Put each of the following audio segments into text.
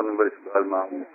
പരിശുദ്ധാത്മാവും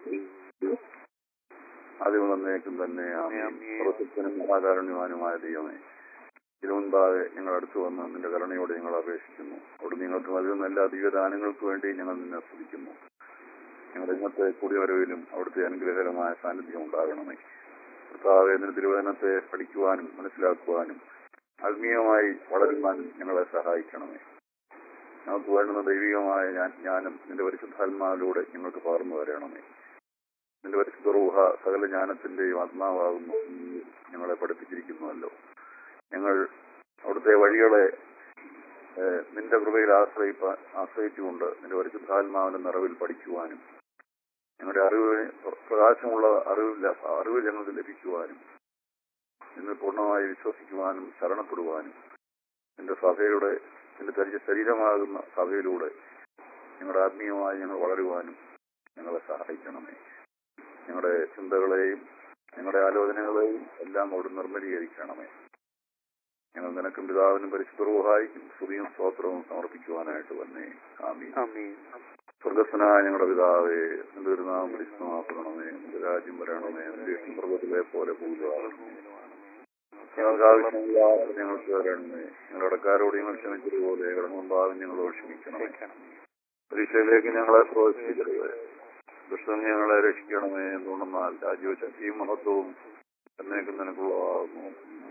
ആദ്യം വന്നേക്കും തന്നെ മഹാകാരുണ്യവാനുമായ ദൈവമേ, തിരുമുൻപാകെ ഞങ്ങൾ അടുത്തു വന്ന് നിന്റെ കരുണയോട് ഞങ്ങൾ അപേക്ഷിക്കുന്നു. അവിടെ നിങ്ങൾക്ക് നൽകുന്ന എല്ലാ ദിവ്യദാനങ്ങൾക്ക് വേണ്ടി ഞങ്ങൾ നിന്നെ സ്തുതിക്കുന്നു. ഞങ്ങളുടെ ഇന്നത്തെ കൂടിവരവിലും അവിടുത്തെ അനുഗ്രഹകരമായ സാന്നിധ്യം ഉണ്ടാകണമേ. കർത്താവേ, നിന്റെ തിരുവചനത്തെ പഠിക്കുവാനും മനസ്സിലാക്കുവാനും ആത്മീയമായി വളരുവാനും ഞങ്ങളെ സഹായിക്കണമേ. ഞങ്ങൾക്ക് വേണ്ടുന്ന ദൈവികമായ ജ്ഞാനം നിന്റെ പരിശുദ്ധാത്മാവിലൂടെ ഞങ്ങൾക്ക് പകർന്നു തരണമേ. നിന്റെ പരിശുദ്ധ റൂഹ സകല ജ്ഞാനത്തിന്റെയും ആത്മാവാകുന്നു ഞങ്ങളെ പഠിപ്പിച്ചിരിക്കുന്നുവല്ലോ. ഞങ്ങൾ അവിടുത്തെ വഴികളെ നിന്റെ കൃപയിൽ ആശ്രയിച്ചുകൊണ്ട് നിന്റെ പരിശുദ്ധാത്മാവിന്റെ നിറവിൽ പഠിക്കുവാനും ഞങ്ങളുടെ പ്രകാശമുള്ള അറിവ് ഞങ്ങൾക്ക് ലഭിക്കുവാനും നിന്നെ പൂർണ്ണമായി വിശ്വസിക്കുവാനും ശരണപ്പെടുവാനും നിന്റെ സഭയുടെ നിന്റെ ശരീരമാകുന്ന സഭയിലൂടെ ഞങ്ങളുടെ ആത്മീയമായി ഞങ്ങൾ വളരുവാനും ഞങ്ങളെ സഹായിക്കണമേ. ഞങ്ങളുടെ ചിന്തകളെയും ഞങ്ങളുടെ ആലോചനകളെയും എല്ലാം അവിടെ നിർമ്മലീകരിക്കണമേ. ഞങ്ങൾ നിനക്കും പിതാവിനും പരിശുദ്ധ റൂഹായിക്കും സ്തുതിയും സ്തോത്രവും സമർപ്പിക്കുവാനായിട്ട് വന്നേ. ആമീൻ. സ്വർഗസ്വനായ ഞങ്ങളുടെ പിതാവേ, നിന്റെ തിരുനാമം പരിശുദ്ധമാക്കണമേ. നിന്റെ രാജ്യം വരണമേ. നിന്റെ ഇഷ്ടം സ്വർഗത്തിലെ പോലെ ഭൂമിയിലുമാകണമേ. ഞങ്ങൾക്ക് ആവശ്യമില്ല ഞങ്ങൾക്ക് തരണമേ. ഞങ്ങളുടെ കടക്കാരോട് ഞങ്ങൾ ക്ഷമിച്ചതുപോലെ കടമുണ്ടാകും ഞങ്ങളോട് ക്ഷമിക്കണമേ. പരീക്ഷയിലേക്ക് ഞങ്ങളെ പ്രവേശിപ്പിക്കരുത്, ദുഷ്ടം ഞങ്ങളെ രക്ഷിക്കണമേ. എന്തുകൊണ്ടെന്നാൽ രാജ്യവും ശക്തിയും മഹത്വവും എന്നേക്കും നിനക്കുള്ളതാകുന്നു.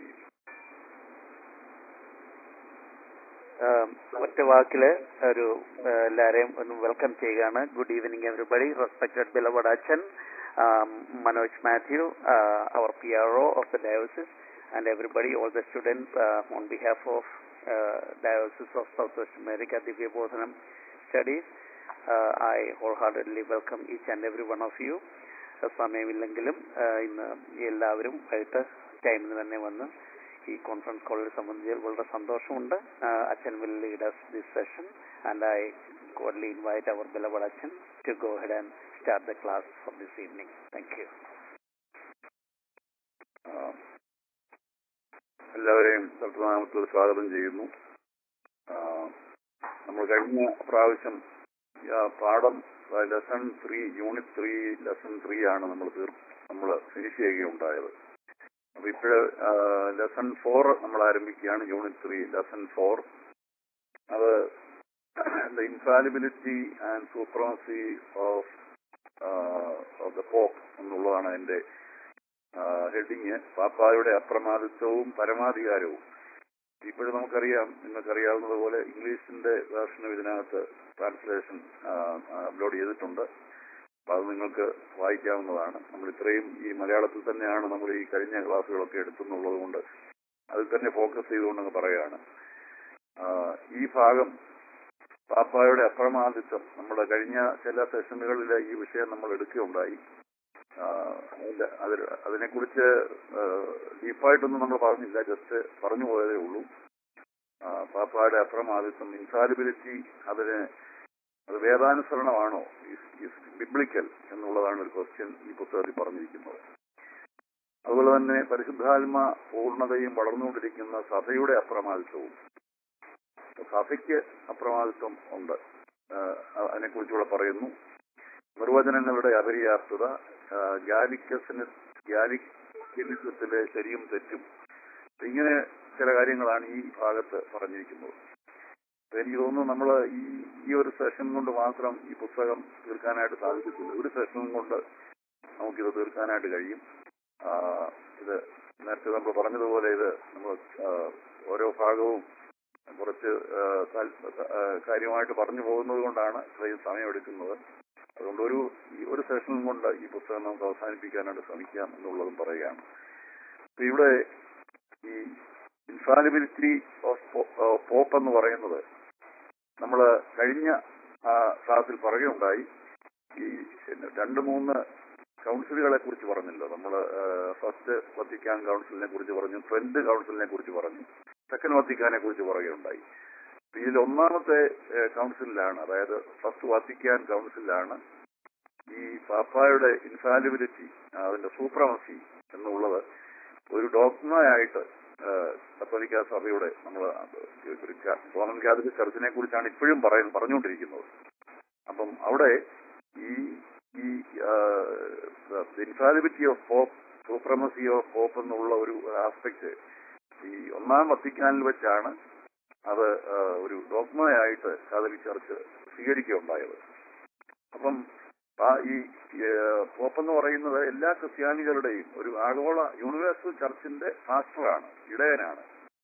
ഒറ്റ വാക്കില് ഒരു എല്ലാരെയും ഒന്ന് വെൽക്കം ചെയ്യുകയാണ്. Good evening everybody. Respected beloved അച്ഛൻ Manoj Matthew, our PRO of the diocese, and everybody, all the students, on behalf of Diocese of Southwest America Divya Bodhanam Studies, I wholeheartedly welcome each and every one of you. സമയമില്ലെങ്കിലും ഇന്ന് എല്ലാവരും വൈകിട്ട് ടൈമിന് തന്നെ വന്ന് ഈ conference കോളിൽ സംബന്ധിച്ചതിൽ വളരെ സന്തോഷമുണ്ട്. അച്ഛൻ will lead us this session and I cordially invite our beloved Achan to go ahead and start the class for this evening. Thank you. എല്ലാവരെയും സർവനാമത്തിൽ സ്വാഗതം ചെയ്യുന്നു. നമ്മൾ കഴിഞ്ഞ പ്രാവശ്യം പാഠം ലെസൺ 3 യൂണിറ്റ് 3 ലെസൺ 3 ആണ് നമ്മൾ ഫിനിഷ് ചെയ്യുകയുണ്ടായത്. അപ്പൊ ഇപ്പോഴ് ലെസൺ 4 നമ്മൾ ആരംഭിക്കുകയാണ്. Unit 3 lesson 4. അത് the infallibility and supremacy of the pope എന്നുള്ളതാണ് അതിന്റെ ഹെഡിങ്. പാപ്പായുടെ അപ്രമാദിത്വവും പരമാധികാരവും. ഇപ്പോഴും നിങ്ങൾക്കറിയാവുന്നതുപോലെ ഇംഗ്ലീഷിന്റെ വേർഷനും ഇതിനകത്ത് ട്രാൻസ്ലേഷൻ അപ്ലോഡ് ചെയ്തിട്ടുണ്ട്. അപ്പൊ അത് നിങ്ങൾക്ക് വായിക്കാവുന്നതാണ്. നമ്മൾ ഇത്രയും ഈ മലയാളത്തിൽ തന്നെയാണ് നമ്മൾ ഈ കഴിഞ്ഞ ക്ലാസ്സുകളൊക്കെ എടുത്തുന്നുള്ളത് കൊണ്ട് അതിൽ തന്നെ ഫോക്കസ് ചെയ്തുകൊണ്ടങ്ങ് പറയുകയാണ്. ഈ ഭാഗം പാപ്പായുടെ അപ്രമാദിത്വം നമ്മുടെ കഴിഞ്ഞ ചില സെഷനുകളിൽ ഈ വിഷയം നമ്മൾ എടുക്കുകയുണ്ടായി. അതിനെക്കുറിച്ച് ഡീപ്പായിട്ടൊന്നും നമ്മൾ പറഞ്ഞില്ല, ജസ്റ്റ് പറഞ്ഞു പോയതേ ഉള്ളൂ. പാപ്പായുടെ അപ്രമാദിത്വം, ഇൻഫാലിബിലിറ്റി, അത് വേദാനുസരണമാണോ, ബിബ്ലിക്കൽ എന്നുള്ളതാണ് ഒരു ക്വസ്റ്റ്യൻ ഈ പുസ്തകത്തിൽ പറഞ്ഞിരിക്കുന്നത്. അതുപോലെ തന്നെ പരിശുദ്ധാത്മ പൂർണ്ണതയും വളർന്നുകൊണ്ടിരിക്കുന്ന സഭയുടെ അപ്രമാദിത്വവും. സഭയ്ക്ക് അപ്രമാദിത്വം ഉണ്ട്, അതിനെക്കുറിച്ചുകൂടെ പറയുന്നു. നിർവചനങ്ങളുടെ അപര്യാപ്തത, ഗാലിക്കലിസത്തിലെ ശരിയും തെറ്റും, ഇങ്ങനെ ചില കാര്യങ്ങളാണ് ഈ ഭാഗത്ത് പറഞ്ഞിരിക്കുന്നത്. എനിക്ക് തോന്നുന്നു നമ്മൾ ഈ ഒരു സെഷൻ കൊണ്ട് മാത്രം ഈ പുസ്തകം തീർക്കാനായിട്ട് സാധിക്കത്തില്ല. ഒരു സെഷൻ കൊണ്ട് നമുക്കിത് തീർക്കാനായിട്ട് കഴിയും. ഇത് നേരത്തെ നമ്മൾ പറഞ്ഞതുപോലെ ഇത് നമ്മൾ ഓരോ ഭാഗവും കുറച്ച് കാര്യമായിട്ട് പറഞ്ഞു പോകുന്നത് കൊണ്ടാണ് ഇത്രയും സമയമെടുക്കുന്നത്. അതുകൊണ്ട് ഒരു സെഷൻ കൊണ്ട് ഈ പുസ്തകം നമുക്ക് അവസാനിപ്പിക്കാനായിട്ട് ശ്രമിക്കാം എന്നുള്ളതും പറയുകയാണ്. ഇവിടെ ഈ ഇൻഫാലിബിലിറ്റി ഓഫ് പോപ്പ് എന്ന് പറയുന്നത് നമ്മൾ കഴിഞ്ഞ ക്ലാസ്സിൽ പറയുകയുണ്ടായി. ഈ 2-3 കൗൺസിലുകളെ കുറിച്ച് പറഞ്ഞല്ലോ. നമ്മൾ ഫസ്റ്റ് വത്തിക്കാൻ കൗൺസിലിനെ കുറിച്ച് പറഞ്ഞു, ട്രെൻഡ് കൗൺസിലിനെ കുറിച്ച് പറഞ്ഞു, സെക്കൻഡ് വത്തിക്കാനെ കുറിച്ച് പറയുകയുണ്ടായി. ഇതിൽ ഒന്നാമത്തെ കൗൺസിലാണ്, അതായത് ഫസ്റ്റ് വത്തിക്കാൻ കൗൺസിലാണ് ഈ പാപ്പായുടെ ഇൻഫാലിബിലിറ്റി, അതിന്റെ സൂപ്രമസി എന്നുള്ളത് ഒരു ഡോഗ്മയായിട്ട് കത്തോലിക്ക സഭയുടെ നമ്മൾ റോമൻ കാത്തലിക് ചർച്ചിനെ കുറിച്ചാണ് ഇപ്പോഴും പറഞ്ഞുകൊണ്ടിരിക്കുന്നത്. അപ്പം അവിടെ ഈ ഈ infallibility of pope, supremacy of pope എന്നുള്ള ഒരു ആസ്പെക്ട് ഈ ഒന്നാം വത്തിക്കാനിൽ വെച്ചാണ് അത് ഒരു ഡോഗ്മയായിട്ട് കാതലിക് ചർച്ച് സ്വീകരിക്കുകയുണ്ടായത്. അപ്പം ഈ പോപ്പെന്ന് പറയുന്നത് എല്ലാ ക്രിസ്ത്യാനികളുടെയും ഒരു ആഗോള യൂണിവേഴ്സൽ ചർച്ചിന്റെ ഫാസ്റ്ററാണ്, ഇടയനാണ്.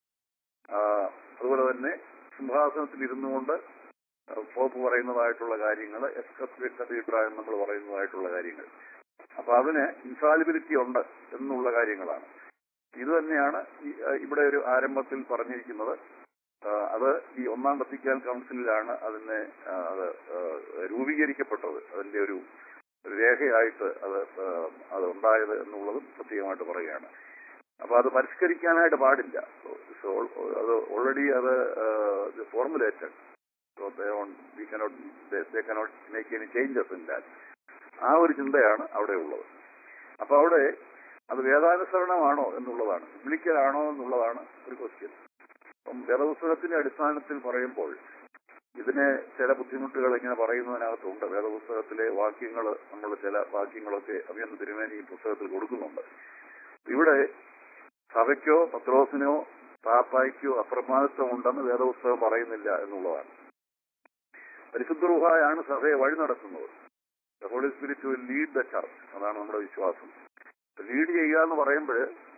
അതുപോലെ തന്നെ സിംഹാസനത്തിൽ ഇരുന്നു കൊണ്ട് പോപ്പ് പറയുന്നതായിട്ടുള്ള കാര്യങ്ങൾ, കത്തീഡ്ര എന്ന് നമ്മൾ പറയുന്നതായിട്ടുള്ള കാര്യങ്ങൾ, അപ്പൊ അതിന് ഇൻഫാലിബിലിറ്റി ഉണ്ട് എന്നുള്ള കാര്യങ്ങളാണ്. ഇത് തന്നെയാണ് ഇവിടെ ഒരു ആരംഭത്തിൽ പറഞ്ഞിരിക്കുന്നത്. അത് ഈ ഒന്നാം വത്തിക്കാൻ കൗൺസിലിലാണ് അത് രൂപീകരിക്കപ്പെട്ടത്, അതിന്റെ ഒരു രേഖയായിട്ട് അത് ഉണ്ടായത് എന്നുള്ളതും പ്രത്യേകമായിട്ട് പറയുകയാണ്. അപ്പൊ അത് പരിഷ്കരിക്കാനായിട്ട് പാടില്ല. അത് ഓൾറെഡി അത് formulated. So they cannot make any changes in that. ആ ഒരു ചിന്തയാണ് അവിടെ ഉള്ളത്. അപ്പൊ അവിടെ അത് വേദാനുസരണമാണോ എന്നുള്ളതാണ്, ബിബ്ലിക്കലാണോ എന്നുള്ളതാണ് ഒരു ക്വസ്റ്റ്യൻ. അപ്പം വേദപുസ്തകത്തിന്റെ അടിസ്ഥാനത്തിൽ പറയുമ്പോൾ ഇതിന് ചില ബുദ്ധിമുട്ടുകൾ ഇങ്ങനെ പറയുന്നതിനകത്തുണ്ട്. വേദപുസ്തകത്തിലെ വാക്യങ്ങൾ, നമ്മൾ ചില വാക്യങ്ങളൊക്കെ അഭിയന്ന തിരുമേനി ഈ പുസ്തകത്തിൽ കൊടുക്കുന്നുണ്ട്. ഇവിടെ സഭയ്ക്കോ പത്രോസിനോ പാപ്പായ്ക്കോ അപ്രമാദിത്വം ഉണ്ടെന്ന് വേദപുസ്തകം പറയുന്നില്ല എന്നുള്ളതാണ്. പരിശുദ്ധ റൂഹായാണ് സഭയെ വഴി നടത്തുന്നത്. The Holy Spirit will lead the church. അതാണ് നമ്മുടെ വിശ്വാസം. ലീഡ് ചെയ്യുക എന്ന് പറയുമ്പോൾ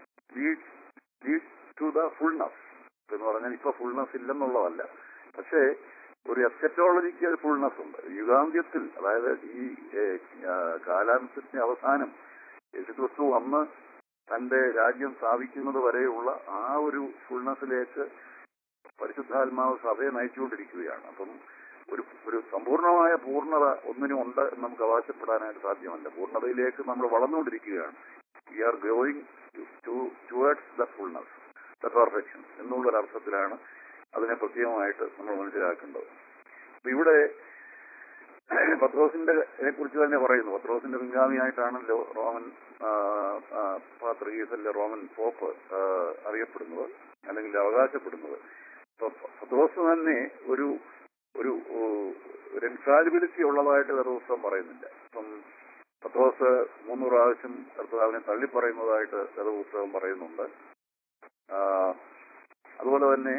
ലീഡ് ടു ദ ഫുൾനെസ് എന്ന് പറഞ്ഞാൽ ഇപ്പൊ ഫുൾനെസ് ഇല്ലെന്നുള്ളതല്ല, പക്ഷേ ഒരു എസ്കറ്റോളജിക്കൽ ഫുൾനെസ് ഉണ്ട്. യുഗാന്ത്യത്തിൽ, അതായത് ഈ കാലാന്തത്തിന്റെ അവസാനം യേശുക്രിസ്തു വന്ന് തന്റെ രാജ്യം സ്ഥാപിക്കുന്നത് വരെയുള്ള ആ ഒരു ഫുൾനെസ്സിലേക്ക് പരിശുദ്ധാത്മാവ് സഭയെ നയിച്ചുകൊണ്ടിരിക്കുകയാണ്. അപ്പം ഒരു സമ്പൂർണമായ പൂർണ്ണത ഒന്നിനും ഉണ്ട് എന്ന് നമുക്ക് അവകാശപ്പെടാനായിട്ട് സാധ്യമല്ല. പൂർണ്ണതയിലേക്ക് നമ്മൾ വളർന്നുകൊണ്ടിരിക്കുകയാണ്. We are growing towards the fullness, the perfection എന്നുള്ളൊരർത്ഥത്തിലാണ് അതിനെ പ്രത്യേകമായിട്ട് നമ്മൾ മനസ്സിലാക്കേണ്ടത്. അപ്പൊ ഇവിടെ പത്രോസിന്റെ കുറിച്ച് തന്നെ പറയുന്നു. പത്രോസിന്റെ പിൻഗാമിയായിട്ടാണല്ലോ റോമൻ പാത്രീയസല്ല റോമൻ പോപ്പ് അറിയപ്പെടുന്നത് അല്ലെങ്കിൽ അവകാശപ്പെടുന്നത്. അപ്പൊ പത്രോസ് തന്നെ ഒരു ഇൻഫാലിബിലിറ്റി ഉള്ളതായിട്ട് വേദപുസ്തകം പറയുന്നില്ല. ഇപ്പം പത്രോസ് 3 പ്രാവശ്യം കർത്താവിനെ തള്ളിപ്പറയുന്നതായിട്ട് വേദപുസ്തകം പറയുന്നുണ്ട്. അതുപോലെ തന്നെ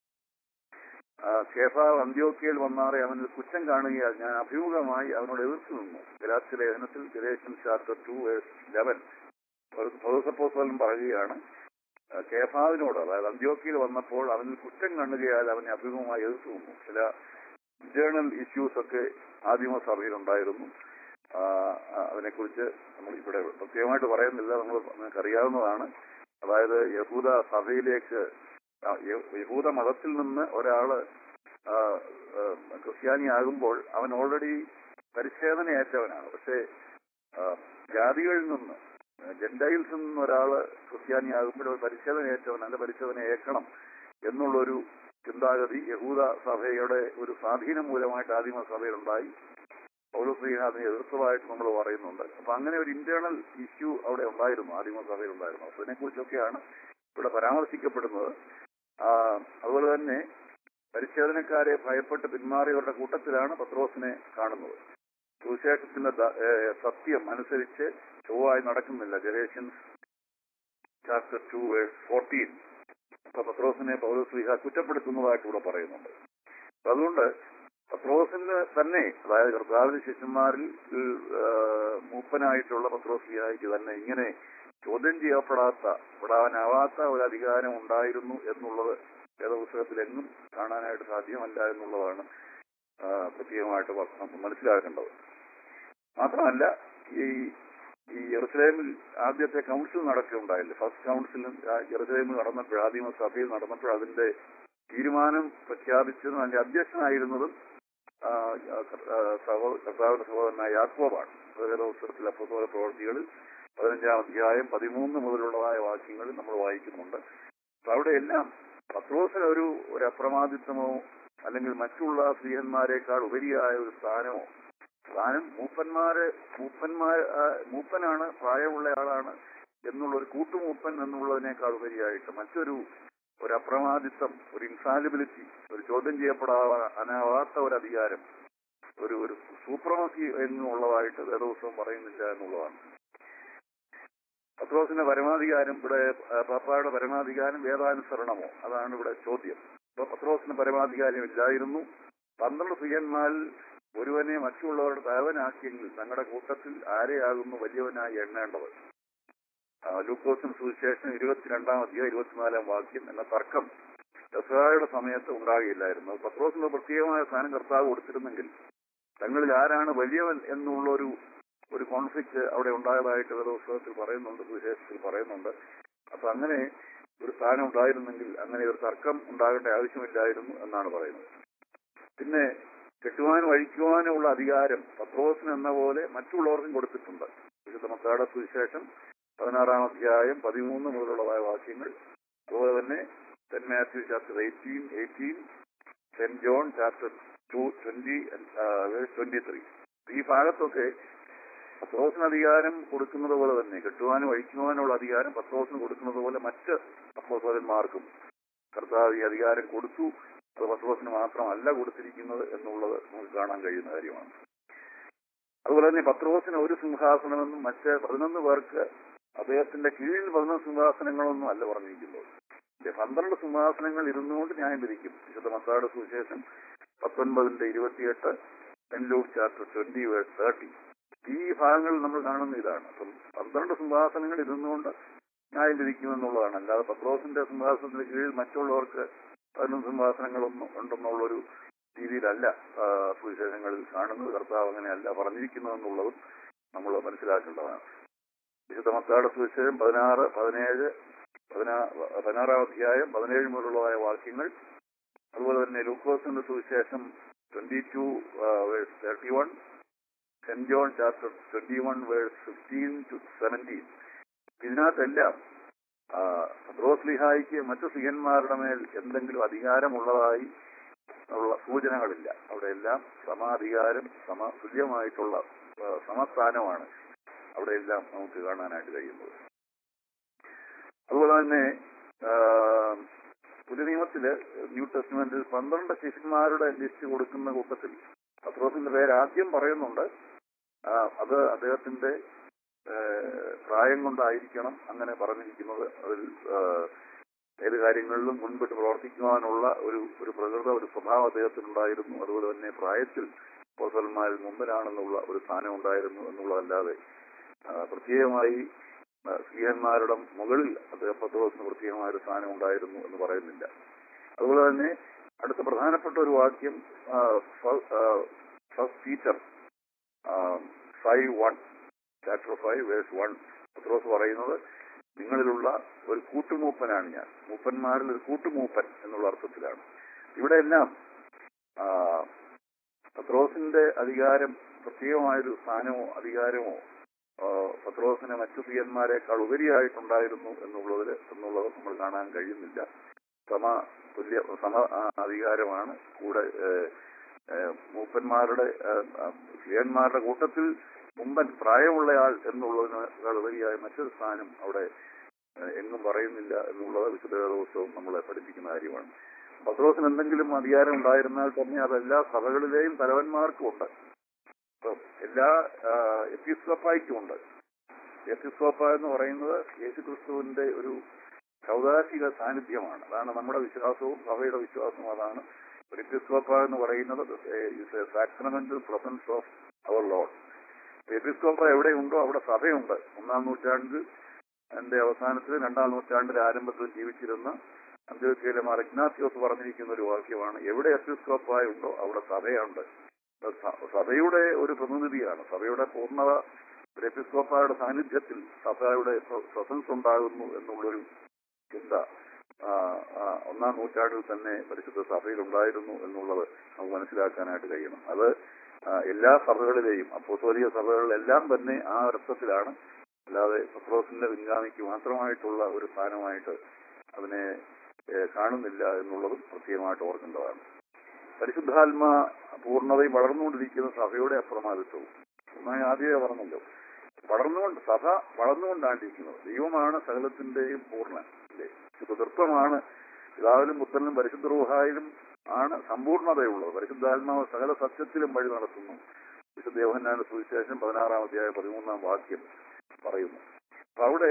കേഫാവ് അന്ത്യോക്യയിൽ വന്നാറെ അവനിൽ കുറ്റം കാണുകയാൽ ഞാൻ അഭിമുഖമായി അവനോട് എതിർത്ത് നിന്നു. ഗലാത്യ ലേഖനത്തിൽ ഗലേഷ്യൻസ് ചാപ്റ്റർ 2:11 പൗലോസപ്പോസ്തലൻ പറയുകയാണ് കേഫാവിനോട്, അതായത് അന്ത്യോക്യയിൽ വന്നപ്പോൾ അവനിൽ കുറ്റം കാണുകയാൽ അവനെ അഭിമുഖമായി എതിർത്ത് നിന്നു. ചില ഇന്റേണൽ ഇഷ്യൂസ് ഒക്കെ ആദിമസഭയിലുണ്ടായിരുന്നു. അതിനെക്കുറിച്ച് നമ്മൾ ഇവിടെ പ്രത്യേകമായിട്ട് പറയുന്നില്ല, നിങ്ങൾക്ക് അറിയാവുന്നതാണ്. അതായത് യഹൂദ സഭയിലേക്ക്, യഹൂദ മതത്തിൽ നിന്ന് ഒരാള് ക്രിസ്ത്യാനിയാകുമ്പോൾ അവൻ ഓൾറെഡി പരിച്ഛേദനയേറ്റവനാണ്. പക്ഷേ ജാതികളിൽ നിന്ന്, ജെന്റൈൽസിൽ നിന്ന് ഒരാള് ക്രിസ്ത്യാനിയാകുമ്പോൾ പരിച്ഛേദനയേറ്റവൻ അല്ല, പരിച്ഛേദന ഏൽക്കണം എന്നുള്ളൊരു ചിന്താഗതി യഹൂദ സഭയുടെ ഒരു സ്വാധീനം മൂലമായിട്ട് ആദിമസഭയിലുണ്ടായി. പൗലോസ് അതിനെ എതിർത്തതായിട്ട് നമ്മൾ പറയുന്നുണ്ട്. അപ്പൊ അങ്ങനെ ഒരു ഇന്റേണൽ ഇഷ്യൂ അവിടെ ഉണ്ടായിരുന്നു, ആദിമസഭയിലുണ്ടായിരുന്നു. അപ്പൊ ഇതിനെക്കുറിച്ചൊക്കെയാണ് ഇവിടെ പരാമർശിക്കപ്പെടുന്നത്. അതുപോലെ തന്നെ പരിച്ഛേദനക്കാരെ ഭയപ്പെട്ട് പിന്മാറിയവരുടെ കൂട്ടത്തിലാണ് പത്രോസിനെ കാണുന്നത്. സുവിശേഷത്തിന്റെ സത്യം അനുസരിച്ച് ചൊവ്വായി നടക്കുന്നില്ല. ഗലേഷ്യൻസ് ചാപ്റ്റർ 2:14 അപ്പൊ പത്രോസിനെ പൗലോസ് കുറ്റപ്പെടുത്തുന്നതായിട്ട് ഇവിടെ പറയുന്നുണ്ട്. അതുകൊണ്ട് പത്രോസിന് തന്നെ, അതായത് കർത്താവിന്റെ ശിഷ്യന്മാരിൽ മൂപ്പനായിട്ടുള്ള പത്രോസിയായിട്ട് തന്നെ ഇങ്ങനെ ചോദ്യം ചെയ്യപ്പെടാനാവാത്ത ഒരു അധികാരം ഉണ്ടായിരുന്നു എന്നുള്ളത് വേദപുസ്തകത്തിൽ എങ്ങും കാണാനായിട്ട് സാധ്യമല്ല എന്നുള്ളതാണ് പ്രത്യേകമായിട്ട് മനസ്സിലാക്കേണ്ടത്. മാത്രമല്ല, ഈ യെറുശലേമിൽ ആദ്യത്തെ കൗൺസിൽ നടക്കുകയുണ്ടായില്ലേ, ഫസ്റ്റ് കൗൺസിലും യെറുശലേമിൽ നടന്നപ്പോൾ, ആദിമസഭയിൽ നടന്നപ്പോൾ അതിന്റെ തീരുമാനം പ്രഖ്യാപിച്ചതും അതിന്റെ അധ്യക്ഷനായിരുന്നതും കർത്താവിന്റെ സഹോദരനായ യാക്കോബാണ്. വേദപുസ്തകത്തിലെ അപ്പോസ്തല പ്രവൃത്തികളിൽ 15-ാം അധ്യായം 13 മുതലുള്ളതായ വാക്യങ്ങളിൽ നമ്മൾ വായിക്കുന്നുണ്ട്. അപ്പൊ അവിടെയെല്ലാം പത്രോസിന് ഒരു അപ്രമാദിത്വമോ അല്ലെങ്കിൽ മറ്റുള്ള സ്ത്രീഹന്മാരെക്കാൾ ഉപരിയായ ഒരു സ്ഥാനം മൂപ്പനാണ്, പ്രായമുള്ള ആളാണ് എന്നുള്ള ഒരു കൂട്ടുമൂപ്പൻ എന്നുള്ളതിനേക്കാൾ ഉപരിയായിട്ട് മറ്റൊരു അപ്രമാദിത്വം, ഒരു ഇൻഫാലിബിലിറ്റി, ഒരു ചോദ്യം ചെയ്യപ്പെടാനാവാത്ത ഒരു അധികാരം ഒരു ഒരു സൂപ്രമസി എന്നുള്ളതായിട്ട് വേദപുസ്തകം പറയുന്നില്ല എന്നുള്ളതാണ്. പത്രോസിന്റെ പരമാധികാരം ഇവിടെ പാപ്പായുടെ പരമാധികാരം വേദാനുസരണമോ? അതാണ് ഇവിടെ ചോദ്യം. അപ്പൊ പത്രോസിന് പരമാധികാരം ഇല്ലായിരുന്നു. 12 സ്ത്രീയന്മാരിൽ ഒരുവനെ മറ്റുള്ളവരുടെ തലവനാക്കിയെങ്കിൽ തങ്ങളുടെ കൂട്ടത്തിൽ ആരെയാകുന്നു വലിയവനായി എണ്ണേണ്ടത്? ലൂക്കോസിന് സുവിശേഷം 22-ാം അധ്യായം 24-ാം വാക്യം എന്ന തർക്കം പെസഹയുടെ സമയത്ത് ഉണ്ടാകുകയില്ലായിരുന്നു. പത്രോസിന്റെ പ്രത്യേകമായ സ്ഥാനം കർത്താവ് കൊടുത്തിരുന്നെങ്കിൽ തങ്ങളിൽ ആരാണ് വലിയവൻ എന്നുള്ള ഒരു കോൺഫ്ലിക്റ്റ് അവിടെ ഉണ്ടായതായിട്ട് വേദപുസ്തകത്തിൽ പറയുന്നുണ്ട്, സുവിശേഷത്തിൽ പറയുന്നുണ്ട്. അപ്പൊ അങ്ങനെ ഒരു സ്ഥാനം ഉണ്ടായിരുന്നെങ്കിൽ അങ്ങനെ ഒരു തർക്കം ഉണ്ടാകേണ്ട ആവശ്യമില്ലായിരുന്നു എന്നാണ് പറയുന്നത്. പിന്നെ കെട്ടുവാനും അഴിക്കുവാനും ഉള്ള അധികാരം പത്രോസിന് എന്ന പോലെ മറ്റുള്ളവർക്കും കൊടുത്തിട്ടുണ്ട്. വിശുദ്ധ മത്തായിയുടെ സുവിശേഷം 16-ാം അധ്യായം 13 മുതലുള്ളതായ വാക്യങ്ങൾ, അതുപോലെ തന്നെ saint Matthew chapter 18, saint John chapter 2:20-23 ഈ ഭാഗത്തൊക്കെ പത്രോസിന് അധികാരം കൊടുക്കുന്നത് പോലെ തന്നെ കെട്ടുവാനും അഴിക്കുവാനുള്ള അധികാരം പത്രോസിന് കൊടുക്കുന്നത് പോലെ മറ്റ് അപ്പോസ്തലന്മാർക്കും കർത്താവ് ഈ അധികാരം കൊടുത്തു. അത് പത്രോസിന് മാത്രമല്ല കൊടുത്തിരിക്കുന്നത് എന്നുള്ളത് നമുക്ക് കാണാൻ കഴിയുന്ന കാര്യമാണ്. അതുപോലെ തന്നെ പത്രോസിന് ഒരു സിംഹാസനമെന്നും മറ്റ് 11 പേർക്ക് അദ്ദേഹത്തിന്റെ കീഴിൽ 11 സിംഹാസനങ്ങളൊന്നും അല്ല പറഞ്ഞിരിക്കുന്നത്. 12 സിംഹാസനങ്ങൾ ഇരുന്നുകൊണ്ട് ന്യായം വിധിക്കും. വിശുദ്ധ മത്തായിയുടെ സുവിശേഷം 19:28, സെന്റ് ലൂക്ക് ചാപ്റ്റർ 20:30 ഈ ഭാഗങ്ങളിൽ നമ്മൾ കാണുന്ന ഇതാണ്. അപ്പം 12 സിംഹാസനങ്ങൾ ഇരുന്നുകൊണ്ട് ന്യായം വിധിക്കുമെന്നുള്ളതാണ്. അല്ലാതെ പത്രോസിന്റെ സിംഹാസനത്തിന് കീഴിൽ മറ്റുള്ളവർക്ക് 11 സിംഹാസനങ്ങളൊന്നും ഉണ്ടെന്നുള്ളൊരു രീതിയിലല്ല സുവിശേഷങ്ങളിൽ കാണുന്നത്. കർത്താവ് അങ്ങനെയല്ല പറഞ്ഞിരിക്കുന്നതെന്നുള്ളതും നമ്മൾ മനസ്സിലാക്കേണ്ടതാണ്. വിശുദ്ധ മത്തായിയുടെ സുവിശേഷം 16-ാം അധ്യായം 17 മുതലുള്ളതായ വാക്യങ്ങൾ, അതുപോലെ തന്നെ ലൂക്കോസിന്റെ സുവിശേഷം 22:31, സെന്റ് ജോൺ ചാപ്റ്റർ 21:15-17 ഇതിനകത്തെല്ലാം പത്രോസ്ലീഹായിക്ക് മറ്റു സ്ത്രീയന്മാരുടെ മേൽ എന്തെങ്കിലും അധികാരമുള്ളതായി ഉള്ള സൂചനകളില്ല. അവിടെയെല്ലാം സമാധികാരം, തുല്യമായിട്ടുള്ള സമസ്ഥാനമാണ് അവിടെയെല്ലാം നമുക്ക് കാണാനായിട്ട് കഴിയുന്നത്. അതുപോലെ തന്നെ പുതിയ നിയമത്തില് ന്യൂ ടെസ്റ്റ്മെന്റിൽ 12 ശിഷ്യന്മാരുടെ ലിസ്റ്റ് കൊടുക്കുന്ന കൂട്ടത്തിൽ പത്രോസിന്റെ പേര് ആദ്യം പറയുന്നുണ്ട്. അത് അദ്ദേഹത്തിന്റെ പ്രായം കൊണ്ടായിരിക്കണം അങ്ങനെ പറഞ്ഞിരിക്കുന്നത്. അതിൽ ഏത് കാര്യങ്ങളിലും മുൻപിട്ട് പ്രവർത്തിക്കുവാനുള്ള ഒരു പ്രകൃത, ഒരു സ്വഭാവം അദ്ദേഹത്തിനുണ്ടായിരുന്നു. അതുപോലെ തന്നെ പ്രായത്തിൽ അപ്പോസ്തലന്മാരിൽ മുമ്പിലാണെന്നുള്ള ഒരു സ്ഥാനം ഉണ്ടായിരുന്നു എന്നുള്ളതല്ലാതെ പ്രത്യേകമായി സ്ത്രീയന്മാരുടെ മുകളിൽ അദ്ദേഹം പത്രോസിന് പ്രത്യേകമായ ഒരു സ്ഥാനം ഉണ്ടായിരുന്നു എന്ന് പറയുന്നില്ല. അതുപോലെ തന്നെ അടുത്ത പ്രധാനപ്പെട്ട ഒരു വാക്യം ഫസ്റ്റ് പീറ്റർ 5:1 ചാപ്റ്റർ 5:1 പത്രോസ് പറയുന്നത് നിങ്ങളിലുള്ള ഒരു കൂട്ടുമൂപ്പനാണ് ഞാൻ. മൂപ്പന്മാരിൽ ഒരു കൂട്ടുമൂപ്പൻ എന്നുള്ള അർത്ഥത്തിലാണ്. ഇവിടെയെല്ലാം പത്രോസിന്റെ അധികാരം പ്രത്യേകമായൊരു സ്ഥാനമോ അധികാരമോ പത്രോസിന് മറ്റു സ്ത്രീയന്മാരെക്കാൾ ഉപരിയായിട്ടുണ്ടായിരുന്നു എന്നുള്ളത് നമ്മൾ കാണാൻ കഴിയുന്നില്ല. സമ അധികാരമാണ്. കൂടെ മൂപ്പന്മാരുടെ സ്ത്രീയന്മാരുടെ കൂട്ടത്തിൽ മുമ്പൻ പ്രായമുള്ളയാൾ എന്നുള്ളതിനേക്കാൾ ഉപരിയായ മറ്റൊരു സ്ഥാനം അവിടെ എങ്ങും പറയുന്നില്ല എന്നുള്ളത് വിശുദ്ധ വേദപുസ്തകം നമ്മളെ പഠിപ്പിക്കുന്ന കാര്യമാണ്. പത്രോസിന് എന്തെങ്കിലും അധികാരം ഉണ്ടായിരുന്നാൽ തന്നെ അതെല്ലാ സഭകളിലെയും തലവന്മാർക്കും ഉണ്ട്. എല്ലാ എപ്പിസ്കോപ്പായ്ക്കും ഉണ്ട്. എപ്പിസ്കോപ്പ എന്ന് പറയുന്നത് യേശുക്രിസ്തുവിന്റെ ഒരു കൗദാശിക സാന്നിധ്യമാണ്. അതാണ് നമ്മുടെ വിശ്വാസവും സഭയുടെ വിശ്വാസവും. അതാണ് ഒരു എപ്പിസ്കോപ്പ എന്ന് പറയുന്നത്. Sacramental presence of our lord. എപ്പിസ്കോപ്പ എവിടെയുണ്ടോ അവിടെ സഭയുണ്ട്. 1-ാം നൂറ്റാണ്ടിൽ അതിന്റെ അവസാനത്തിൽ 2-ാം നൂറ്റാണ്ടിന്റെ ആരംഭത്തിൽ ജീവിച്ചിരുന്ന അന്ത്യോക്യയിലെ മാർ ഇഗ്നാത്യോസ് പറഞ്ഞിരിക്കുന്ന ഒരു വാക്യമാണ്, എവിടെ എപ്പിസ്കോപ്പായ ഉണ്ടോ അവിടെ സഭയുണ്ട്. സഭയുടെ ഒരു പ്രതിനിധിയാണ്. സഭയുടെ പൂർണ്ണത ഒരു എപ്പിസ്കോപ്പായുടെ സാന്നിധ്യത്തിൽ സഭയുടെ പ്രസൻസ് ഉണ്ടാകുന്നു എന്നുള്ളൊരു ചിന്ത 1-ാം നൂറ്റാണ്ടിൽ തന്നെ പരിശുദ്ധ സഭയിലുണ്ടായിരുന്നു എന്നുള്ളത് നമുക്ക് മനസ്സിലാക്കാനായിട്ട് കഴിയണം. അത് എല്ലാ സഭകളിലെയും അപ്പോസ്തോലിക സഭകളിലെല്ലാം തന്നെ ആ അർത്ഥത്തിലാണ്. അല്ലാതെ പത്രോസിന്റെ പിൻഗാമിക്ക് മാത്രമായിട്ടുള്ള ഒരു സ്ഥാനമായിട്ട് അതിനെ കാണുന്നില്ല എന്നുള്ളതും പ്രത്യേകമായിട്ട് ഓർക്കേണ്ടതാണ്. പരിശുദ്ധാത്മാ പൂർണ്ണതയും വളർന്നുകൊണ്ടിരിക്കുന്ന സഭയുടെ അപ്രമാദിത്വവും ഒന്നായി ആദ്യമേ പറഞ്ഞല്ലോ. സഭ വളർന്നുകൊണ്ടാണ്ടിരിക്കുന്നത്. ദൈവമാണ് സകലത്തിന്റെയും പൂർണ്ണൻ. അല്ലേ? പിതൃത്വമാണ് പിതാവിലും പുത്രനും പരിശുദ്ധ റൂഹായിലും ആണ് സമ്പൂർണ്ണതയുള്ളത്. പരിശുദ്ധാത്മാവ് സകല സത്യത്തിലും വഴി നടത്തുന്നു. വിശുദ്ധ യോഹന്നാന്റെ സുവിശേഷം 16-ാം അധ്യായം 13-ാം വാക്യം പറയുന്നു. അപ്പൊ അവിടെ